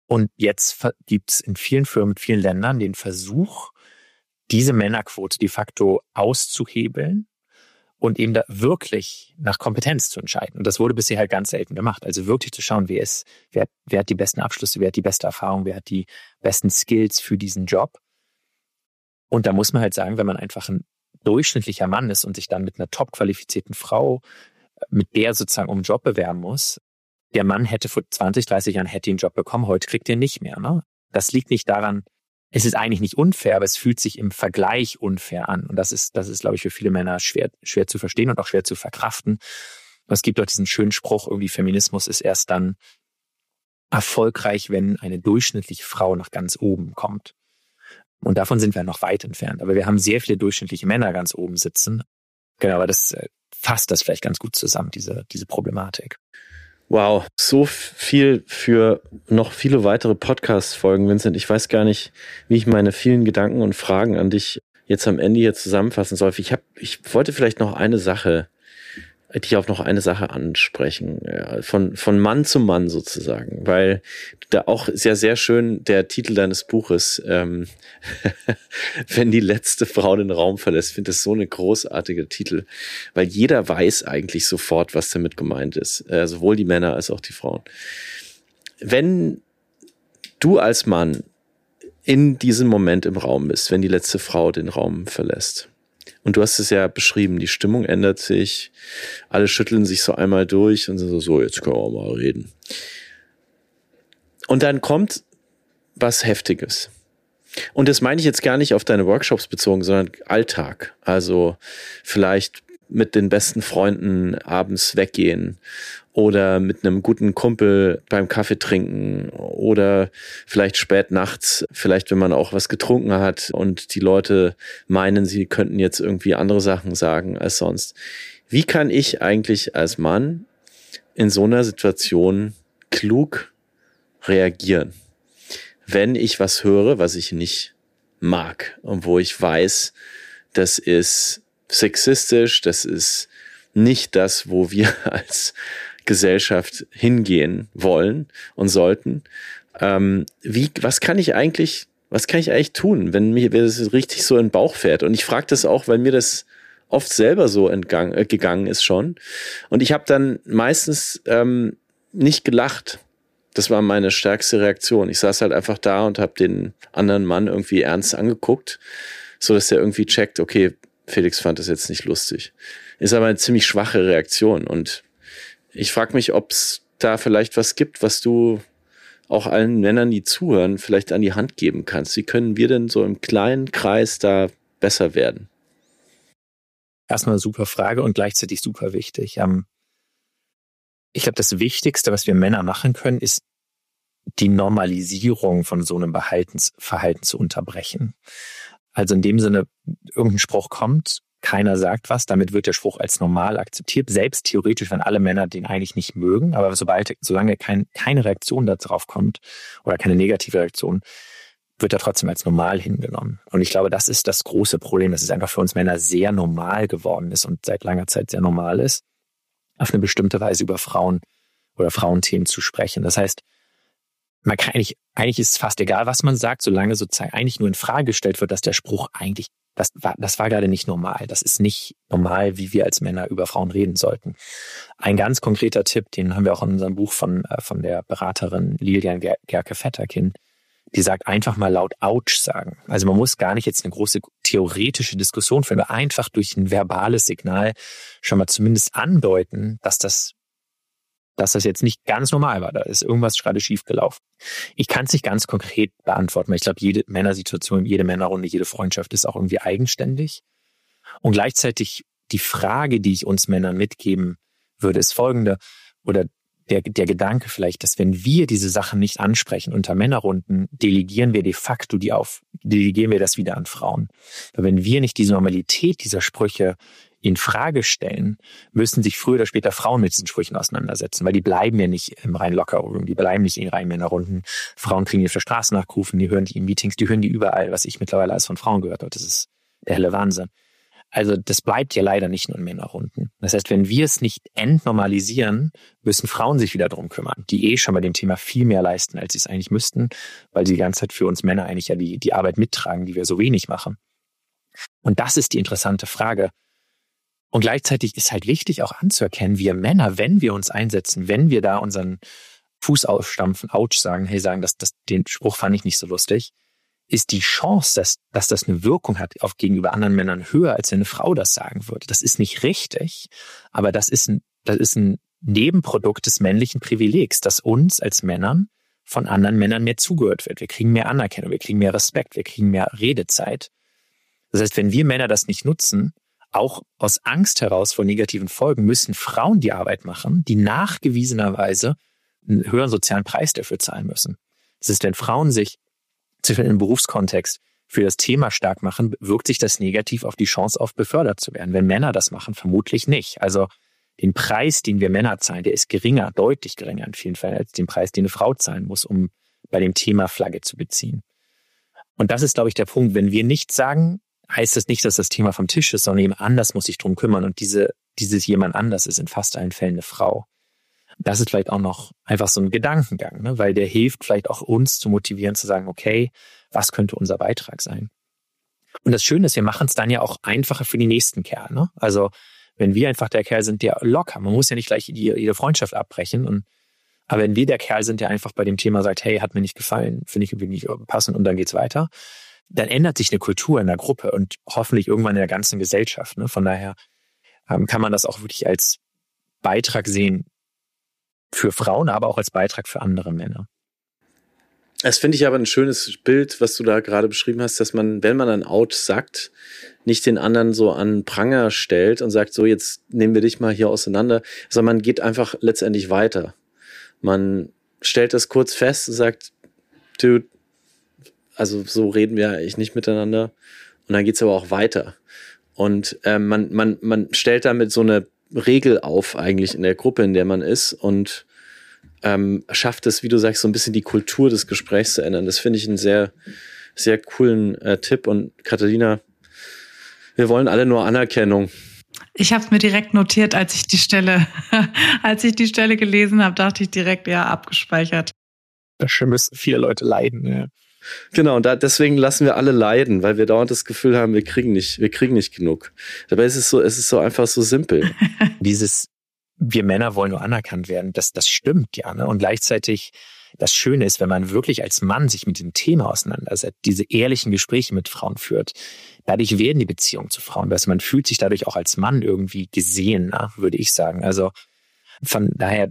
Und jetzt gibt es in vielen Firmen, in vielen Ländern den Versuch, diese Männerquote de facto auszuhebeln und eben da wirklich nach Kompetenz zu entscheiden. Und das wurde bisher halt ganz selten gemacht. Also wirklich zu schauen, wer hat die besten Abschlüsse, wer hat die beste Erfahrung, wer hat die besten Skills für diesen Job. Und da muss man halt sagen, wenn man einfach ein durchschnittlicher Mann ist und sich dann mit einer top qualifizierten Frau, mit der sozusagen um einen Job bewerben muss, der Mann hätte vor 20, 30 Jahren den Job bekommen, heute kriegt er nicht mehr. Ne? Das liegt nicht daran, es ist eigentlich nicht unfair, aber es fühlt sich im Vergleich unfair an. Und das ist, glaube ich, für viele Männer schwer zu verstehen und auch schwer zu verkraften. Und es gibt dort diesen schönen Spruch, irgendwie Feminismus ist erst dann erfolgreich, wenn eine durchschnittliche Frau nach ganz oben kommt. Und davon sind wir noch weit entfernt. Aber wir haben sehr viele durchschnittliche Männer ganz oben sitzen. Genau, aber das fasst das vielleicht ganz gut zusammen, diese Problematik. Wow, so viel für noch viele weitere Podcast-Folgen, Vincent. Ich weiß gar nicht, wie ich meine vielen Gedanken und Fragen an dich jetzt am Ende hier zusammenfassen soll. Ich wollte vielleicht noch dich auf noch eine Sache ansprechen, ja, von Mann zu Mann sozusagen, weil da auch ist ja sehr schön der Titel deines Buches, wenn die letzte Frau den Raum verlässt. Ich finde das so eine großartige Titel, weil jeder weiß eigentlich sofort, was damit gemeint ist, sowohl die Männer als auch die Frauen. Wenn du als Mann in diesem Moment im Raum bist, wenn die letzte Frau den Raum verlässt, und du hast es ja beschrieben, die Stimmung ändert sich, alle schütteln sich so einmal durch und so, jetzt können wir mal reden. Und dann kommt was Heftiges. Und das meine ich jetzt gar nicht auf deine Workshops bezogen, sondern Alltag. Also vielleicht mit den besten Freunden abends weggehen oder mit einem guten Kumpel beim Kaffee trinken oder vielleicht spät nachts, vielleicht wenn man auch was getrunken hat und die Leute meinen, sie könnten jetzt irgendwie andere Sachen sagen als sonst. Wie kann ich eigentlich als Mann in so einer Situation klug reagieren, wenn ich was höre, was ich nicht mag und wo ich weiß, das ist sexistisch, das ist nicht das, wo wir als Gesellschaft hingehen wollen und sollten. Was kann ich eigentlich tun, wenn mir das richtig so in den Bauch fährt? Und ich frage das auch, weil mir das oft selber so gegangen ist schon. Und ich habe dann meistens nicht gelacht. Das war meine stärkste Reaktion. Ich saß halt einfach da und habe den anderen Mann irgendwie ernst angeguckt, so dass er irgendwie checkt, okay, Felix fand das jetzt nicht lustig. Ist aber eine ziemlich schwache Reaktion. Und ich frage mich, ob es da vielleicht was gibt, was du auch allen Männern, die zuhören, vielleicht an die Hand geben kannst. Wie können wir denn so im kleinen Kreis da besser werden? Erstmal eine super Frage und gleichzeitig super wichtig. Ich glaube, das Wichtigste, was wir Männer machen können, ist die Normalisierung von so einem Verhalten zu unterbrechen. Also in dem Sinne, irgendein Spruch kommt, keiner sagt was, damit wird der Spruch als normal akzeptiert, selbst theoretisch, wenn alle Männer den eigentlich nicht mögen, aber solange keine Reaktion darauf kommt oder keine negative Reaktion, wird er trotzdem als normal hingenommen. Und ich glaube, das ist das große Problem, dass es einfach für uns Männer sehr normal geworden ist und seit langer Zeit sehr normal ist, auf eine bestimmte Weise über Frauen oder Frauenthemen zu sprechen. Das heißt, man kann eigentlich ist es fast egal, was man sagt, solange sozusagen eigentlich nur in Frage gestellt wird, dass der Spruch eigentlich, das war gerade nicht normal. Das ist nicht normal, wie wir als Männer über Frauen reden sollten. Ein ganz konkreter Tipp, den haben wir auch in unserem Buch von der Beraterin Lilian Gerke-Vetterkin, die sagt, einfach mal laut Autsch sagen. Also man muss gar nicht jetzt eine große theoretische Diskussion führen, aber einfach durch ein verbales Signal schon mal zumindest andeuten, dass das jetzt nicht ganz normal war. Da ist irgendwas gerade schief gelaufen. Ich kann es nicht ganz konkret beantworten, weil ich glaube, jede Männersituation, jede Männerrunde, jede Freundschaft ist auch irgendwie eigenständig. Und gleichzeitig die Frage, die ich uns Männern mitgeben würde, ist folgende, oder der Gedanke vielleicht, dass wenn wir diese Sachen nicht ansprechen unter Männerrunden, delegieren wir das wieder an Frauen. Weil wenn wir nicht diese Normalität dieser Sprüche in Frage stellen, müssen sich früher oder später Frauen mit diesen Sprüchen auseinandersetzen, weil die bleiben ja nicht im rein Lockerroom, die bleiben nicht in rein Männerrunden. Frauen kriegen die auf der Straße nachgerufen, die hören die in Meetings, die hören die überall, was ich mittlerweile alles von Frauen gehört habe. Das ist der helle Wahnsinn. Also das bleibt ja leider nicht nur in Männerrunden. Das heißt, wenn wir es nicht entnormalisieren, müssen Frauen sich wieder drum kümmern, die schon bei dem Thema viel mehr leisten, als sie es eigentlich müssten, weil sie die ganze Zeit für uns Männer eigentlich ja die Arbeit mittragen, die wir so wenig machen. Und das ist die interessante Frage. Und gleichzeitig ist halt wichtig auch anzuerkennen, wir Männer, wenn wir uns einsetzen, wenn wir da unseren Fuß ausstampfen, ouch sagen, den Spruch fand ich nicht so lustig, ist die Chance, dass das eine Wirkung hat gegenüber anderen Männern höher, als wenn eine Frau das sagen würde. Das ist nicht richtig, aber das ist ein Nebenprodukt des männlichen Privilegs, dass uns als Männern von anderen Männern mehr zugehört wird. Wir kriegen mehr Anerkennung, wir kriegen mehr Respekt, wir kriegen mehr Redezeit. Das heißt, wenn wir Männer das nicht nutzen, auch aus Angst heraus vor negativen Folgen, müssen Frauen die Arbeit machen, die nachgewiesenerweise einen höheren sozialen Preis dafür zahlen müssen. Das ist, wenn Frauen sich im Berufskontext für das Thema stark machen, wirkt sich das negativ auf die Chance auf, befördert zu werden. Wenn Männer das machen, vermutlich nicht. Also den Preis, den wir Männer zahlen, der ist geringer, deutlich geringer in vielen Fällen als den Preis, den eine Frau zahlen muss, um bei dem Thema Flagge zu beziehen. Und das ist, glaube ich, der Punkt. Wenn wir nichts sagen, heißt das nicht, dass das Thema vom Tisch ist, sondern jemand anders muss sich drum kümmern. Und dieses jemand anders ist in fast allen Fällen eine Frau. Das ist vielleicht auch noch einfach so ein Gedankengang, ne? Weil der hilft vielleicht auch uns zu motivieren, zu sagen, okay, was könnte unser Beitrag sein? Und das Schöne ist, wir machen es dann ja auch einfacher für die nächsten Kerl. Ne? Also wenn wir einfach der Kerl sind, der locker, man muss ja nicht gleich jede Freundschaft abbrechen. Aber wenn wir der Kerl sind, der einfach bei dem Thema sagt, hey, hat mir nicht gefallen, finde ich irgendwie nicht passend und dann geht's weiter, dann ändert sich eine Kultur in der Gruppe und hoffentlich irgendwann in der ganzen Gesellschaft. Ne? Von daher kann man das auch wirklich als Beitrag sehen, für Frauen, aber auch als Beitrag für andere Männer. Das finde ich aber ein schönes Bild, was du da gerade beschrieben hast, dass man, wenn man ein Out sagt, nicht den anderen so an Pranger stellt und sagt, so jetzt nehmen wir dich mal hier auseinander, sondern man geht einfach letztendlich weiter. Man stellt das kurz fest und sagt, dude, also so reden wir eigentlich nicht miteinander. Und dann geht's aber auch weiter. Und man stellt damit so eine Regel auf eigentlich in der Gruppe, in der man ist und schafft es, wie du sagst, so ein bisschen die Kultur des Gesprächs zu ändern. Das finde ich einen sehr, sehr coolen Tipp. Und Katharina, wir wollen alle nur Anerkennung. Ich habe es mir direkt notiert, als ich die Stelle gelesen habe, dachte ich direkt, ja, abgespeichert. Da müssen viele Leute leiden. Ja. Genau, und deswegen lassen wir alle leiden, weil wir dauernd das Gefühl haben, wir kriegen nicht genug. Dabei ist es so einfach so simpel. Wir Männer wollen nur anerkannt werden, das stimmt ja. Ne? Und gleichzeitig, das Schöne ist, wenn man wirklich als Mann sich mit dem Thema auseinandersetzt, diese ehrlichen Gespräche mit Frauen führt, dadurch werden die Beziehungen zu Frauen besser. Man fühlt sich dadurch auch als Mann irgendwie gesehen, würde ich sagen. Also von daher,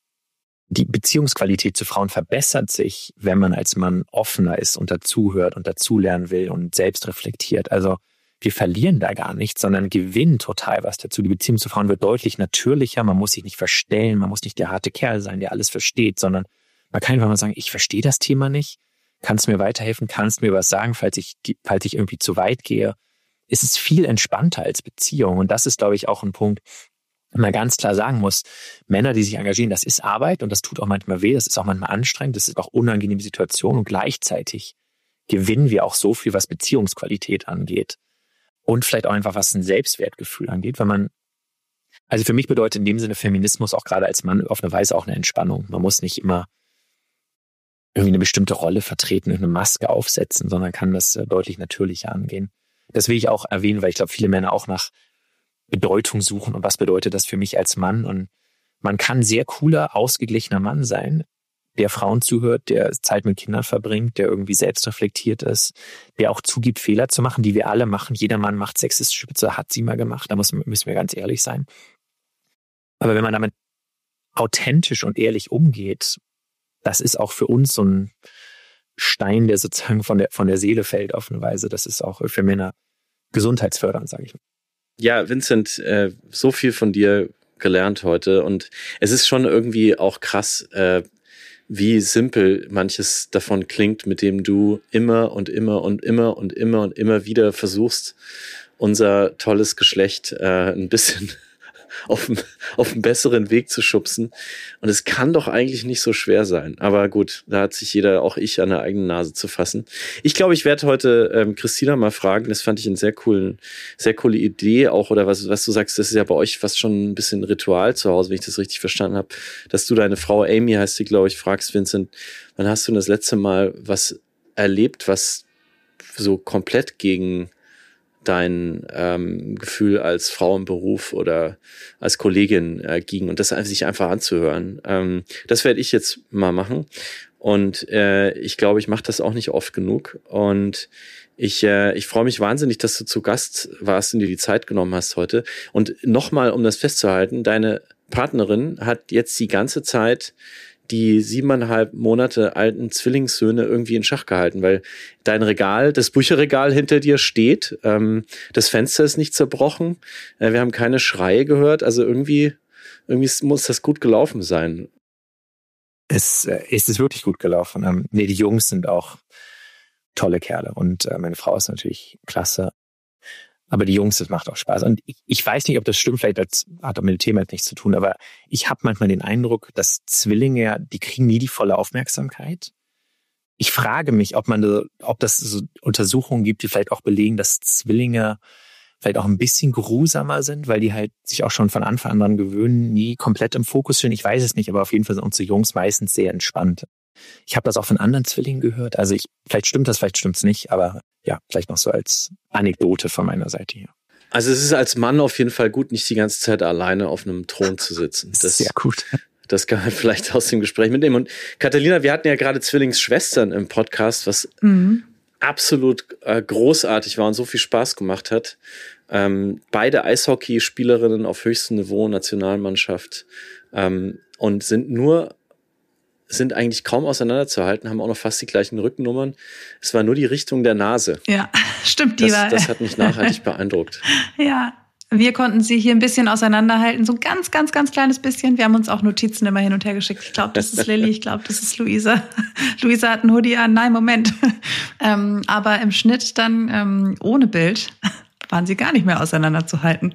die Beziehungsqualität zu Frauen verbessert sich, wenn man als Mann offener ist und dazuhört und dazulernen will und selbst reflektiert. Also wir verlieren da gar nichts, sondern gewinnen total was dazu. Die Beziehung zu Frauen wird deutlich natürlicher. Man muss sich nicht verstellen. Man muss nicht der harte Kerl sein, der alles versteht, sondern man kann einfach mal sagen, ich verstehe das Thema nicht. Kannst du mir weiterhelfen? Kannst du mir was sagen, falls ich irgendwie zu weit gehe? Es ist viel entspannter als Beziehung. Und das ist, glaube ich, auch ein Punkt, man ganz klar sagen muss, Männer, die sich engagieren, das ist Arbeit und das tut auch manchmal weh, das ist auch manchmal anstrengend, das ist auch unangenehme Situation und gleichzeitig gewinnen wir auch so viel, was Beziehungsqualität angeht und vielleicht auch einfach, was ein Selbstwertgefühl angeht, also für mich bedeutet in dem Sinne Feminismus auch gerade als Mann auf eine Weise auch eine Entspannung. Man muss nicht immer irgendwie eine bestimmte Rolle vertreten, eine Maske aufsetzen, sondern kann das deutlich natürlicher angehen. Das will ich auch erwähnen, weil ich glaube, viele Männer auch nach Bedeutung suchen und was bedeutet das für mich als Mann. Und man kann sehr cooler, ausgeglichener Mann sein, der Frauen zuhört, der Zeit mit Kindern verbringt, der irgendwie selbst reflektiert ist, der auch zugibt, Fehler zu machen, die wir alle machen. Jeder Mann macht sexistische Witze, hat sie mal gemacht, da müssen wir ganz ehrlich sein. Aber wenn man damit authentisch und ehrlich umgeht, das ist auch für uns so ein Stein, der sozusagen von der Seele fällt auf eine Weise. Das ist auch für Männer gesundheitsfördernd, sage ich mal. Ja, Vincent, so viel von dir gelernt heute und es ist schon irgendwie auch krass, wie simpel manches davon klingt, mit dem du immer und immer und immer und immer und immer wieder versuchst, unser tolles Geschlecht ein bisschen auf auf einen besseren Weg zu schubsen. Und es kann doch eigentlich nicht so schwer sein. Aber gut, da hat sich jeder, auch ich, an der eigenen Nase zu fassen. Ich glaube, ich werde heute Christina mal fragen. Das fand ich eine sehr coole Idee auch. Oder was du sagst, das ist ja bei euch fast schon ein bisschen Ritual zu Hause, wenn ich das richtig verstanden habe, dass du deine Frau Amy, heißt sie, glaube ich, fragst, Vincent, wann hast du das letzte Mal was erlebt, was so komplett gegen dein Gefühl als Frau im Beruf oder als Kollegin ging, und das sich einfach anzuhören. Das werde ich jetzt mal machen, und ich glaube, ich mache das auch nicht oft genug, und ich freue mich wahnsinnig, dass du zu Gast warst und dir die Zeit genommen hast heute. Und nochmal, um das festzuhalten, deine Partnerin hat jetzt die ganze Zeit die 7,5 Monate alten Zwillingssöhne irgendwie in Schach gehalten, weil dein Regal, das Bücherregal hinter dir steht, das Fenster ist nicht zerbrochen, wir haben keine Schreie gehört, also irgendwie muss das gut gelaufen sein. Es ist wirklich gut gelaufen. Die Jungs sind auch tolle Kerle, und meine Frau ist natürlich klasse. Aber die Jungs, das macht auch Spaß. Und ich weiß nicht, ob das stimmt, vielleicht hat auch mit dem Thema jetzt nichts zu tun, aber ich habe manchmal den Eindruck, dass Zwillinge, die kriegen nie die volle Aufmerksamkeit. Ich frage mich, ob das so Untersuchungen gibt, die vielleicht auch belegen, dass Zwillinge vielleicht auch ein bisschen geruhsamer sind, weil die halt sich auch schon von Anfang an daran gewöhnen, nie komplett im Fokus stehen. Ich weiß es nicht, aber auf jeden Fall sind unsere Jungs meistens sehr entspannt. Ich habe das auch von anderen Zwillingen gehört. Also vielleicht stimmt das, vielleicht stimmt's nicht, aber ja, vielleicht noch so als Anekdote von meiner Seite hier. Also es ist als Mann auf jeden Fall gut, nicht die ganze Zeit alleine auf einem Thron zu sitzen. Das ist sehr gut. Das kann man vielleicht aus dem Gespräch mitnehmen. Und Katharina, wir hatten ja gerade Zwillingsschwestern im Podcast, was absolut großartig war und so viel Spaß gemacht hat. Beide Eishockeyspielerinnen auf höchstem Niveau, Nationalmannschaft, und sind eigentlich kaum auseinanderzuhalten, haben auch noch fast die gleichen Rückennummern. Es war nur die Richtung der Nase. Ja, stimmt. Das hat mich nachhaltig beeindruckt. Ja, wir konnten sie hier ein bisschen auseinanderhalten, so ein ganz, ganz, ganz kleines bisschen. Wir haben uns auch Notizen immer hin und her geschickt. Ich glaube, das ist Lilly, ich glaube, das ist Luisa. Luisa hat einen Hoodie an, nein, Moment. Aber im Schnitt dann ohne Bild waren sie gar nicht mehr auseinanderzuhalten.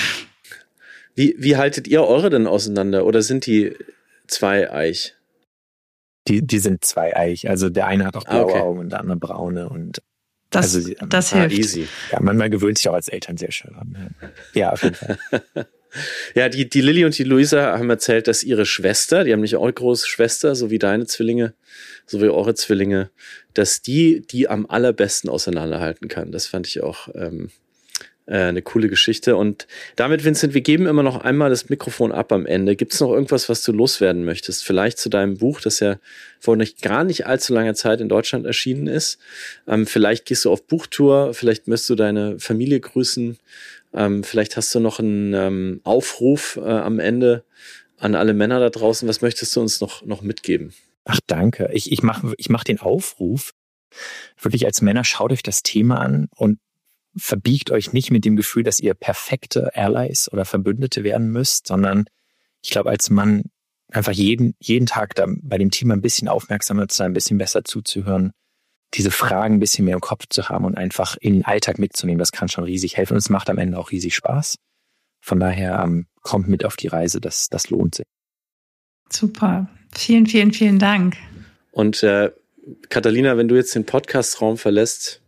Wie haltet ihr eure denn auseinander? Oder sind die zweieich? Die sind zweieich. Also der eine hat auch blaue Augen und der andere braune. Und das hilft. Easy. Ja, man gewöhnt sich auch als Eltern sehr schön an. Ja, auf jeden Fall. Ja, die Lilly und die Luisa haben erzählt, dass ihre Schwester, die haben nicht auch eine große Schwester, so wie deine Zwillinge, so wie eure Zwillinge, dass die am allerbesten auseinanderhalten kann. Das fand ich auch eine coole Geschichte. Und damit, Vincent, wir geben immer noch einmal das Mikrofon ab am Ende. Gibt es noch irgendwas, was du loswerden möchtest? Vielleicht zu deinem Buch, das ja vor gar nicht allzu langer Zeit in Deutschland erschienen ist. Vielleicht gehst du auf Buchtour, vielleicht möchtest du deine Familie grüßen. Vielleicht hast du noch einen Aufruf am Ende an alle Männer da draußen. Was möchtest du uns noch mitgeben? Ach, danke. Ich mach den Aufruf. Wirklich als Männer, schaut euch das Thema an und verbiegt euch nicht mit dem Gefühl, dass ihr perfekte Allies oder Verbündete werden müsst, sondern ich glaube, als Mann einfach jeden Tag da bei dem Thema ein bisschen aufmerksamer zu sein, ein bisschen besser zuzuhören, diese Fragen ein bisschen mehr im Kopf zu haben und einfach in den Alltag mitzunehmen, das kann schon riesig helfen und es macht am Ende auch riesig Spaß. Von daher kommt mit auf die Reise, das lohnt sich. Super. Vielen, vielen, vielen Dank. Und Katharina, wenn du jetzt den Podcast-Raum verlässt,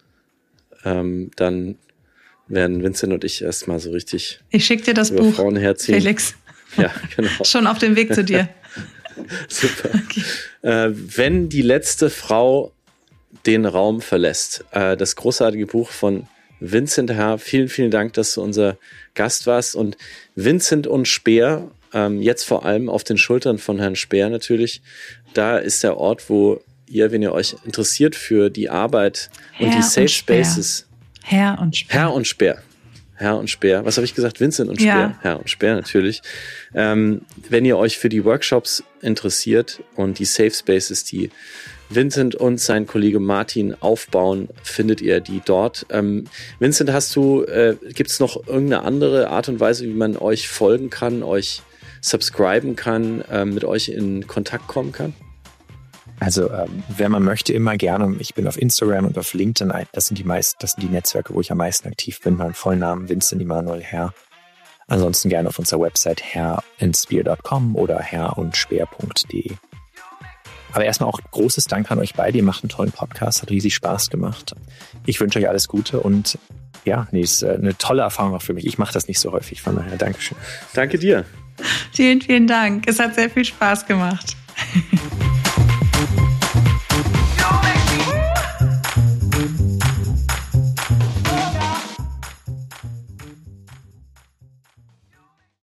dann werden Vincent und ich erstmal so richtig. Ich schicke dir das Buch, Felix. Ja, genau. Schon auf dem Weg zu dir. Super. Okay. Wenn die letzte Frau den Raum verlässt, das großartige Buch von Vincent Herr. Vielen, vielen Dank, dass du unser Gast warst. Und Vincent und Speer, jetzt vor allem auf den Schultern von Herrn Speer natürlich, da ist der Ort, wo ihr, wenn ihr euch interessiert für die Arbeit und die Safe Spaces. Herr und Speer. Was habe ich gesagt? Vincent und Speer. Ja. Herr und Speer natürlich. Wenn ihr euch für die Workshops interessiert und die Safe Spaces, die Vincent und sein Kollege Martin aufbauen, findet ihr die dort. Vincent, gibt es noch irgendeine andere Art und Weise, wie man euch folgen kann, euch subscriben kann, mit euch in Kontakt kommen kann? Also, wenn man möchte, immer gerne. Ich bin auf Instagram und auf LinkedIn. Das sind die Netzwerke, wo ich am meisten aktiv bin. Mein Vollnamen Vincent Emanuel Herr. Ansonsten gerne auf unserer Website herrandspear.com oder herrundspeer.de. Aber erstmal auch großes Dank an euch beide. Ihr macht einen tollen Podcast, hat riesig Spaß gemacht. Ich wünsche euch alles Gute und ja, ist eine tolle Erfahrung auch für mich. Ich mache das nicht so häufig, von daher Dankeschön. Danke dir. Vielen, vielen Dank. Es hat sehr viel Spaß gemacht.